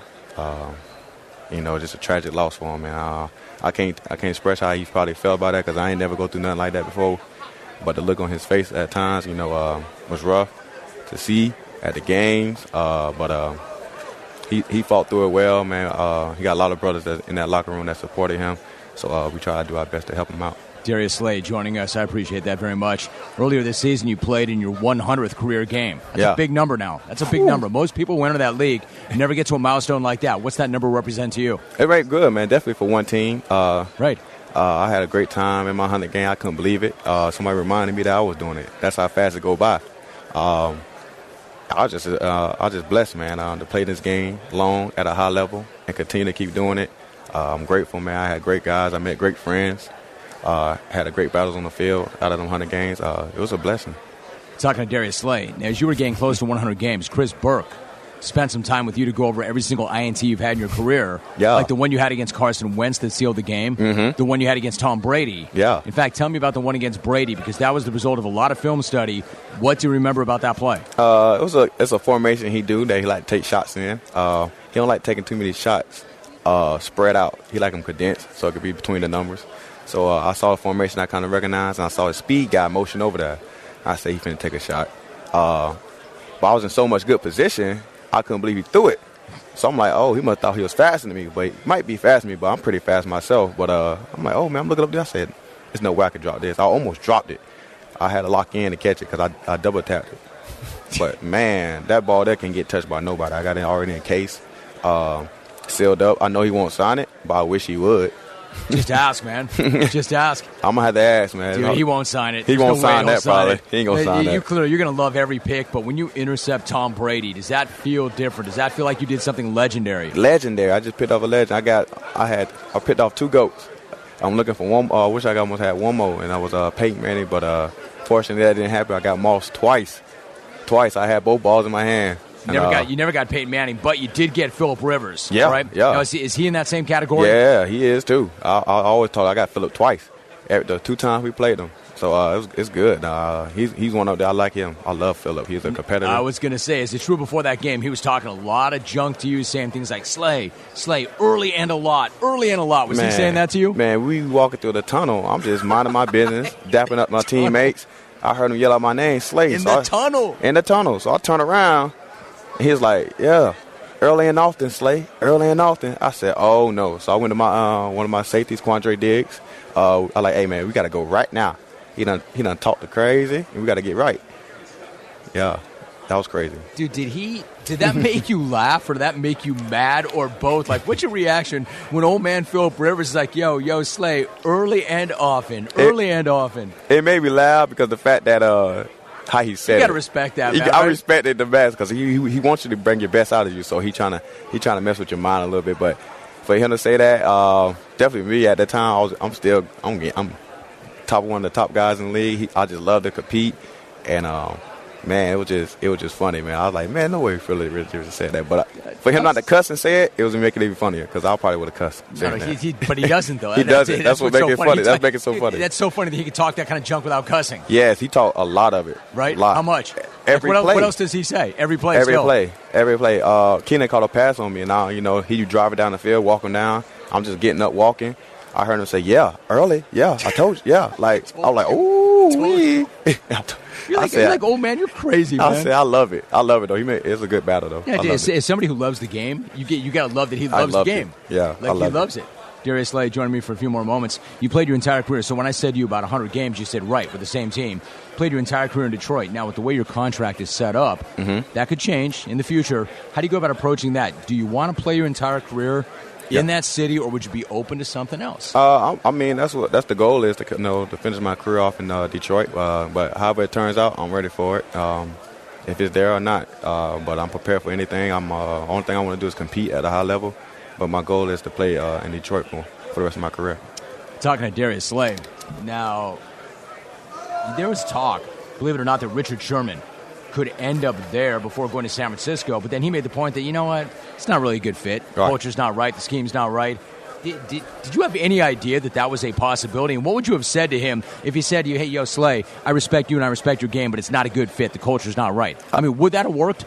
Just a tragic loss for him, man. I can't express how he probably felt about that because I ain't never go through nothing like that before. But the look on his face at times, was rough to see at the games. But he fought through it well, man. He got a lot of brothers in that locker room that supported him. So we try to do our best to help him out. Darius Slay joining us. I appreciate that very much. Earlier this season, you played in your 100th career game. That's a big number now. That's a big number. Most people who enter that league never get to a milestone like that. What's that number represent to you? It rate good, man. Definitely for one team. Right. I had a great time in my 100 game. I couldn't believe it. Somebody reminded me that I was doing it. That's how fast it go by. I was just blessed, man, to play this game long at a high level and continue to keep doing it. I'm grateful, man. I had great guys. I met great friends. Had a great battles on the field out of them 100 games. It was a blessing. Talking to Darius Slay, as you were getting close to 100 games, Chris Burke spent some time with you to go over every single INT you've had in your career. Yeah. Like the one you had against Carson Wentz that sealed the game. The one you had against Tom Brady. Yeah. In fact, tell me about the one against Brady because that was the result of a lot of film study. What do you remember about that play? It's a formation he do that he like to take shots in. He don't like taking too many shots spread out. He like them condensed so it could be between the numbers. So I saw the formation I kind of recognized, and I saw his speed guy motion over there. I said he finna take a shot. But I was in so much good position, I couldn't believe he threw it. So I'm like, oh, he must have thought he was faster than me. But he might be faster than me, but I'm pretty fast myself. But I'm like, oh, man, I'm looking up there. I said, there's no way I could drop this. I almost dropped it. I had to lock in to catch it because I double tapped it. But, man, that ball there can get touched by nobody. I got it already in case, sealed up. I know he won't sign it, but I wish he would. Just ask, man. Just ask. I'm going to have to ask, man. Dude, he won't sign it. He won't sign that, probably. He ain't going to sign that. You're going to love every pick, but when you intercept Tom Brady, does that feel different? Does that feel like you did something legendary? Legendary. I just picked off a legend. I picked off 2 GOATs. I'm looking for one. I wish I almost had one more, and that was Peyton Manning, but fortunately that didn't happen. I got Moss twice. I had both balls in my hand. You never got Peyton Manning, but you did get Phillip Rivers. Yeah, right? yeah. Now, is he in that same category? Yeah, he is too. I always thought I got Phillip twice. The 2 times we played him. So it's good. He's one up there. I like him. I love Phillip. He's a competitor. I was going to say, is it true before that game he was talking a lot of junk to you, saying things like Slay, early and a lot. Was he saying that to you? Man, we walking through the tunnel. I'm just minding my business, dapping up my teammates. I heard him yell out my name, Slay. In the tunnel. So I turn around. He was like, yeah, early and often, Slay, early and often. I said, oh, no. So I went to my one of my safeties, Quandre Diggs. I like, hey, man, we got to go right now. He done talked to crazy, and we got to get right. Yeah, that was crazy. Dude, did that make you laugh, or did that make you mad, or both? Like, what's your reaction when old man Phillip Rivers is like, yo, Slay, early and often. It made me laugh because the fact that how he said it. You got to respect that, man. I respect it the best because he wants you to bring your best out of you, so he trying to mess with your mind a little bit. But for him to say that, definitely me at that time, I'm top one of the top guys in the league. I just love to compete, and man, it was just funny, man. I was like, man, no way Phillip Rivers said that. But for him not to cuss and say it, it was making it even funnier because I probably would have cussed. But he doesn't, though. He doesn't. That's what makes it funny. That's making it so funny. That's so funny that he could talk that kind of junk without cussing. Yes, he talked a lot of it. Right? How much? Every play. What else does he say? Every play. Every play. Keenan caught a pass on me, and now he driving down the field, walking down. I'm just getting up, walking. I heard him say, yeah, early. Yeah, I told you. Yeah. Like, I was like, ooh, wee. You're like, old man, you're crazy, man. I love it. I love it, though. It's a good battle, though. Yeah, as somebody who loves the game, you got to love that he loves the game. Yeah, he loves it. Darius Slay joining me for a few more moments. You played your entire career. So when I said to you about 100 games, you said right with the same team. Played your entire career in Detroit. Now, with the way your contract is set up, that could change in the future. How do you go about approaching that? Do you want to play your entire career in that city, or would you be open to something else? I mean, that's the goal is to finish my career off in Detroit. But however it turns out, I'm ready for it. If it's there or not, but I'm prepared for anything. Only thing I want to do is compete at a high level. But my goal is to play in Detroit for the rest of my career. Talking to Darius Slay. Now, there was talk, believe it or not, that Richard Sherman could end up there before going to San Francisco. But then he made the point that, you know what, it's not really a good fit. The culture's not right. The scheme's not right. Did you have any idea that was a possibility? And what would you have said to him if he said to you, hey, yo, Slay, I respect you and I respect your game, but it's not a good fit. The culture's not right. I mean, would that have worked?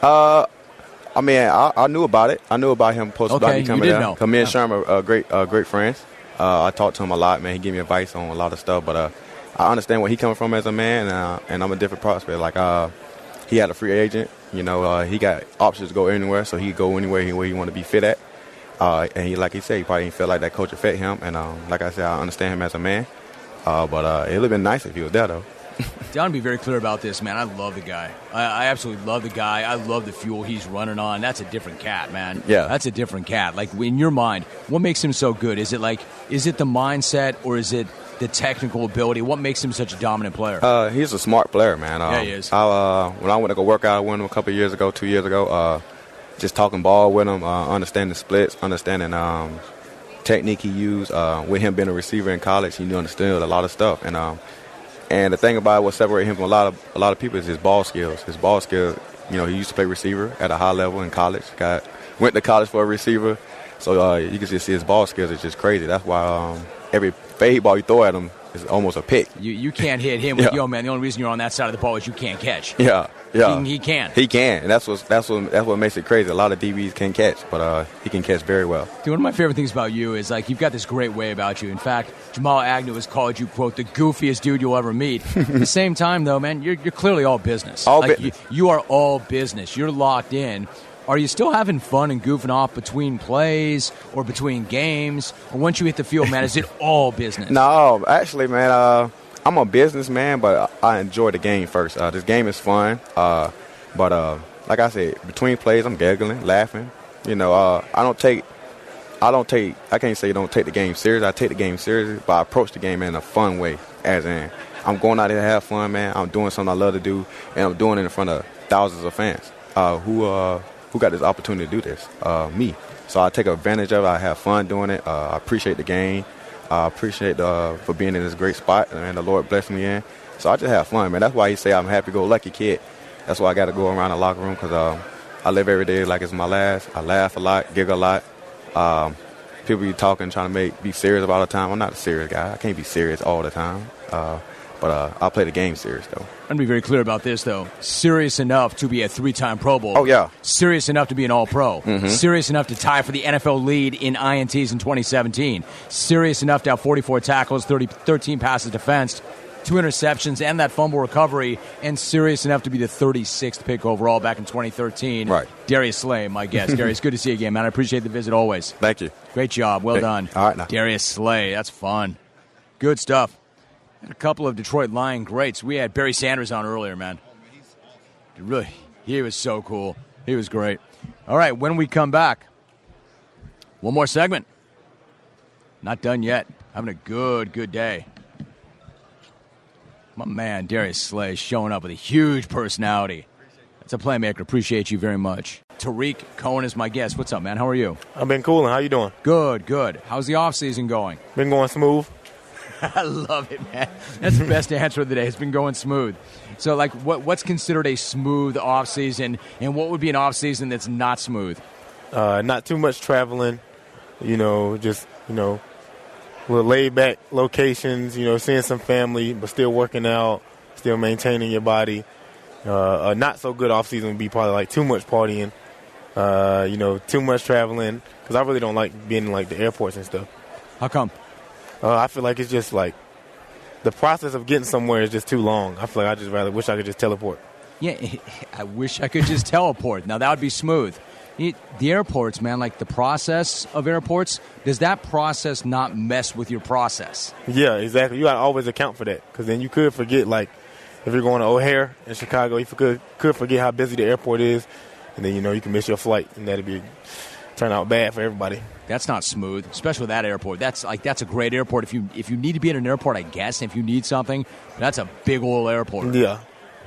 I mean, I knew about it. I knew about him post-Bobby coming down. Me and Sherman are great friends. I talked to him a lot, man. He gave me advice on a lot of stuff. But I understand where he coming from as a man, and I'm a different prospect. Like, he had a free agent. You know, he got options to go anywhere, so he could go anywhere where he want to be fit at. And like he said, he probably didn't feel like that coach would fit him. And like I said, I understand him as a man. But it would have been nice if he was there, though. I want to be very clear about this, man. I love the guy. I absolutely love the guy. I love the fuel he's running on. That's a different cat, man. Yeah. That's a different cat. Like, in your mind, what makes him so good? Is it the mindset, or is it the technical ability? What makes him such a dominant player? He's a smart player, man. Yeah, he is. When I went to go work out with him a couple of years ago, 2 years ago, just talking ball with him, understanding splits, understanding technique he used. With him being a receiver in college, he understood a lot of stuff. And the thing about what separated him from a lot of people is his ball skills. His ball skills, you know, he used to play receiver at a high level in college. Went to college for a receiver, so you can just see his ball skills is just crazy. That's why every fade ball you throw at him is almost a pick. You can't hit him with, yo, man, the only reason you're on that side of the ball is you can't catch. Yeah. He can. He can, and that's what makes it crazy. A lot of DBs can't catch, but he can catch very well. Dude, one of my favorite things about you is, like, you've got this great way about you. In fact, Jamal Agnew has called you, quote, the goofiest dude you'll ever meet. At the same time, though, man, you're clearly all business. You are all business. You're locked in. Are you still having fun and goofing off between plays or between games? Or once you hit the field, man, is it all business? No, actually, man, I'm a businessman, but I enjoy the game first. This game is fun, but like I said, between plays, I'm giggling, laughing. You know, I can't say don't take the game serious. I take the game seriously, but I approach the game in a fun way. As in, I'm going out there to have fun, man. I'm doing something I love to do, and I'm doing it in front of thousands of fans who got this opportunity to do this. Me. So I take advantage of it. I have fun doing it. I appreciate the game. I appreciate for being in this great spot, and the Lord blessed me in. So I just have fun, man. That's why he say I'm a happy-go-lucky kid. That's why I got to go around the locker room, because I live every day like it's my last. I laugh a lot, giggle a lot. People be talking, trying to be serious about all the time. I'm not a serious guy. I can't be serious all the time. But I'll play the game serious, though. I'm going to be very clear about this, though. Serious enough to be a 3-time Pro Bowl. Oh, yeah. Serious enough to be an All-Pro. Mm-hmm. Serious enough to tie for the NFL lead in INTs in 2017. Serious enough to have 44 tackles, 13 passes defensed, 2 interceptions, and that fumble recovery. And serious enough to be the 36th pick overall back in 2013. Right. Darius Slay, my guest. Darius, good to see you again, man. I appreciate the visit always. Thank you. Great job. Well done. All right, now. Darius Slay. That's fun. Good stuff. A couple of Detroit Lion greats. We had Barry Sanders on earlier, man. Really, he was so cool. He was great. All right, when we come back, one more segment. Not done yet. Having a good day. My man, Darius Slay, showing up with a huge personality. That's a playmaker. Appreciate you very much. Tariq Cohen is my guest. What's up, man? How are you? I've been cool. How you doing? Good. How's the offseason going? Been going smooth. I love it, man. That's the best answer of the day. It's been going smooth. So, like, what's considered a smooth offseason, and what would be an offseason that's not smooth? Not too much traveling, just, little laid-back locations, seeing some family, but still working out, still maintaining your body. A not-so-good offseason would be probably, like, too much partying, too much traveling, because I really don't like being in, like, the airports and stuff. How come? I feel like it's just like the process of getting somewhere is just too long. I feel like I just rather wish I could just teleport. Yeah, I wish I could just teleport. Now, that would be smooth. The airports, man, like the process of airports, does that process not mess with your process? Yeah, exactly. You got to always account for that, because then you could forget, like, if you're going to O'Hare in Chicago, you could forget how busy the airport is, and then, you can miss your flight, and that'd turn out bad for everybody. That's not smooth, especially with that airport. That's a great airport. If you need to be at an airport, I guess, if you need something, that's a big old airport. Yeah.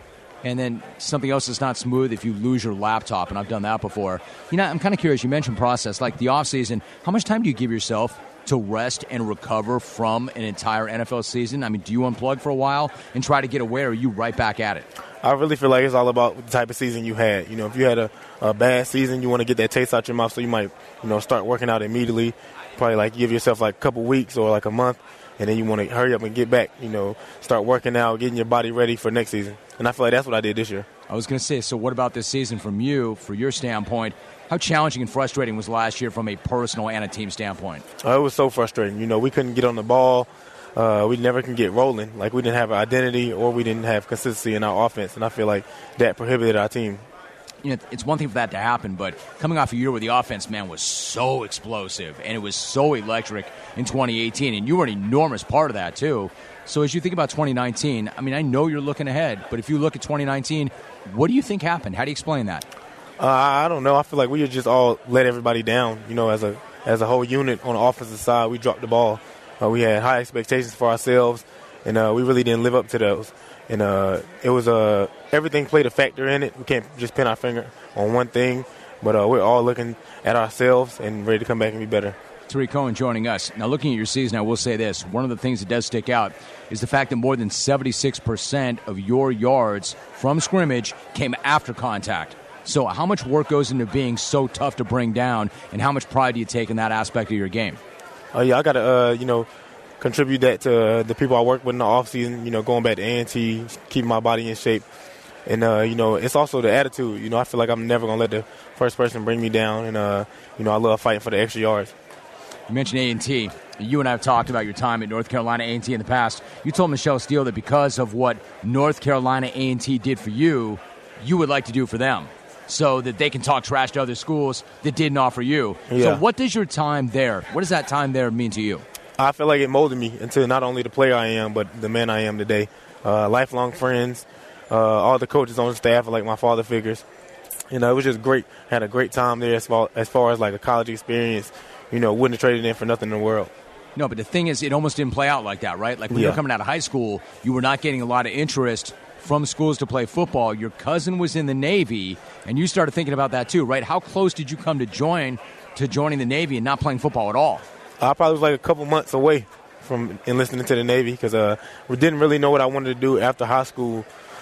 And then something else that's not smooth if you lose your laptop, and I've done that before. I'm kind of curious. You mentioned process, like the offseason. How much time do you give yourself to rest and recover from an entire NFL season? I mean, do you unplug for a while and try to get away, or are you right back at it? I really feel like it's all about the type of season you had. If you had a bad season, you want to get that taste out your mouth, so you might, start working out immediately. Probably like give yourself like a couple weeks or like a month, and then you want to hurry up and get back, start working out, getting your body ready for next season. And I feel like that's what I did this year. I was going to say, so what about this season from you, for your standpoint? How challenging and frustrating was last year from a personal and a team standpoint? It was so frustrating. We couldn't get on the ball. We never can get rolling. Like, we didn't have an identity, or we didn't have consistency in our offense, and I feel like that prohibited our team. It's one thing for that to happen, but coming off a year where the offense, man, was so explosive, and it was so electric in 2018, and you were an enormous part of that, too. So as you think about 2019, I mean, I know you're looking ahead, but if you look at 2019, what do you think happened? How do you explain that? I don't know. I feel like we just all let everybody down, as a whole unit on the offensive side. We dropped the ball. We had high expectations for ourselves, and we really didn't live up to those. And it was everything played a factor in it. We can't just pin our finger on one thing, but we're all looking at ourselves and ready to come back and be better. Tarik Cohen joining us. Now, looking at your season, I will say this. One of the things that does stick out is the fact that more than 76% of your yards from scrimmage came after contact. So how much work goes into being so tough to bring down, and how much pride do you take in that aspect of your game? I got to, contribute that to the people I work with in the offseason, going back to A&T, keeping my body in shape. And, it's also the attitude. I feel like I'm never going to let the first person bring me down. And, I love fighting for the extra yards. You mentioned A&T. You and I have talked about your time at North Carolina A&T in the past. You told Michelle Steele that because of what North Carolina A&T did for you, you would like to do for them, so that they can talk trash to other schools that didn't offer you. Yeah. So what does your time there, what does that time there mean to you? I feel like it molded me into not only the player I am, but the man I am today. Lifelong friends, all the coaches on the staff are like my father figures. It was just great. Had a great time there as far as like a college experience. Wouldn't have traded in for nothing in the world. No, but the thing is, it almost didn't play out like that, right? Like when you were coming out of high school, you were not getting a lot of interest from schools to play football. Your cousin was in the Navy, and you started thinking about that too, right? How close did you come to joining the Navy and not playing football at all? I probably was like a couple months away from enlisting into the Navy, because we didn't really know what I wanted to do after high school.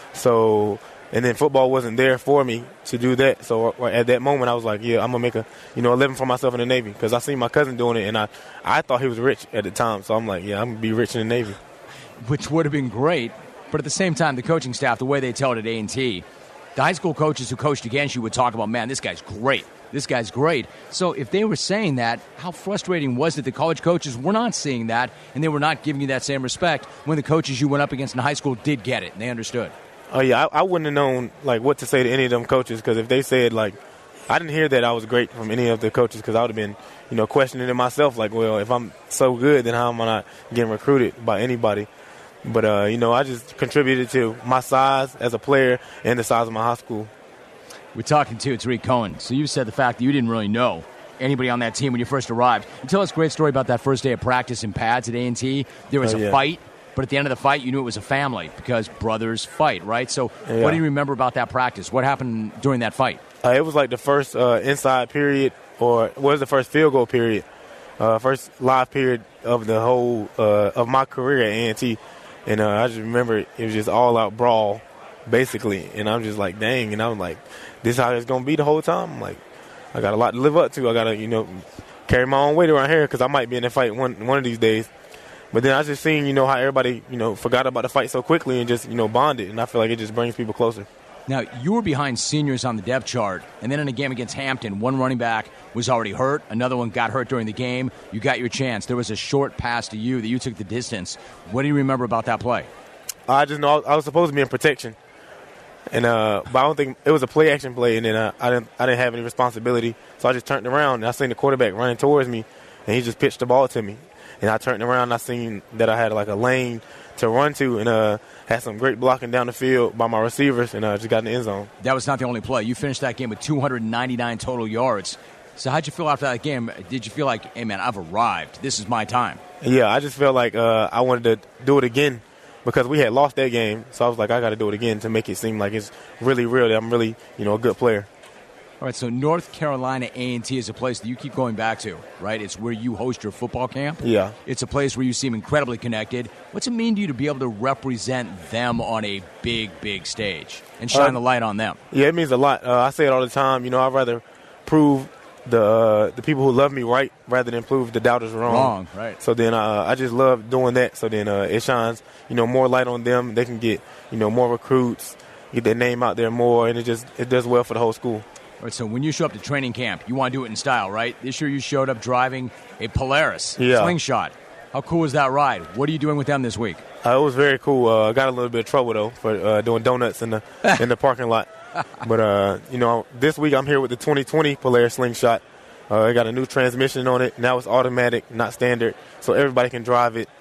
So, and then football wasn't there for me to do that. So at that moment, I was like, yeah, I'm going to make a living for myself in the Navy, because I seen my cousin doing it, and I thought he was rich at the time. So I'm like, yeah, I'm going to be rich in the Navy. Which would have been great. But at the same time, the coaching staff, the way they tell it at A&T, the high school coaches who coached against you would talk about, man, this guy's great. This guy's great. So if they were saying that, how frustrating was it that college coaches were not seeing that, and they were not giving you that same respect when the coaches you went up against in high school did get it and they understood? Oh, yeah, I wouldn't have known, like, what to say to any of them coaches, because if they said, like, I didn't hear that I was great from any of the coaches, because I would have been, questioning it myself, like, well, if I'm so good, then how am I not getting recruited by anybody? But, I just contributed to my size as a player and the size of my high school. We're talking to Tarik Cohen. So you said the fact that you didn't really know anybody on that team when you first arrived. You tell us a great story about that first day of practice in pads at A&T. There was a fight, but at the end of the fight, you knew it was a family, because brothers fight, right? So what do you remember about that practice? What happened during that fight? It was like the first inside period, or was the first field goal period, first live period of the whole of my career at A&T. And I just remember it was just all-out brawl, basically. And I'm just like, dang. And I'm like, this is how it's going to be the whole time. I'm like, I got a lot to live up to. I got to, carry my own weight around here, because I might be in a fight one of these days. But then I just seen, how everybody, forgot about the fight so quickly and just, bonded. And I feel like it just brings people closer. Now, you were behind seniors on the depth chart, and then in a game against Hampton, one running back was already hurt. Another one got hurt during the game. You got your chance. There was a short pass to you that you took the distance. What do you remember about that play? I just know I was supposed to be in protection, and but I don't think it was a play action play. And then I didn't have any responsibility, so I just turned around and I seen the quarterback running towards me, and he just pitched the ball to me. And I turned around and I seen that I had like a lane to run to, and had some great blocking down the field by my receivers, and just got in the end zone. That was not the only play. You finished that game with 299 total yards. So how'd you feel after that game? Did you feel like, hey, man, I've arrived. This is my time? Yeah, I just felt like I wanted to do it again because we had lost that game. So I was like, I got to do it again to make it seem like it's really real, that I'm really, a good player. All right, so North Carolina A&T is a place that you keep going back to, right? It's where you host your football camp. Yeah. It's a place where you seem incredibly connected. What's it mean to you to be able to represent them on a big, big stage and shine the light on them? Yeah, it means a lot. I say it all the time. I'd rather prove the people who love me right rather than prove the doubters wrong. Wrong, right. So then I just love doing that. So then it shines, more light on them. They can get, more recruits, get their name out there more, and it does well for the whole school. All right, so when you show up to training camp, you want to do it in style, right? This year you showed up driving a Polaris Slingshot. How cool was that ride? What are you doing with them this week? It was very cool. I got a little bit of trouble, though, for doing donuts in the parking lot. But, this week I'm here with the 2020 Polaris Slingshot. I got a new transmission on it. Now it's automatic, not standard, so everybody can drive it.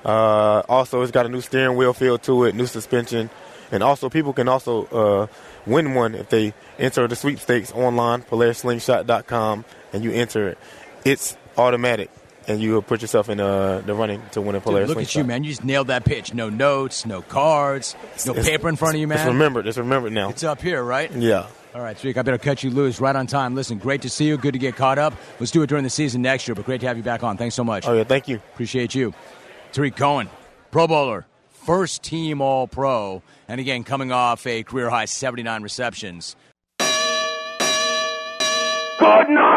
Also, it's got a new steering wheel feel to it, new suspension. And also, people can also win one if they enter the sweepstakes online, PolarisSlingshot.com, and you enter it. It's automatic, and you will put yourself in the running to win a Polaris Look Slingshot. at you, man. You just nailed that pitch. No notes, no cards, no paper in front of you, man. It's remembered now. It's up here, right? Yeah. All right, Tariq, I better cut you loose right on time. Listen, great to see you. Good to get caught up. Let's do it during the season next year, but great to have you back on. Thanks so much. Oh, yeah, thank you. Appreciate you. Tariq Cohen, Pro Bowler, first team All-Pro, and again, coming off a career-high 79 receptions. Good night.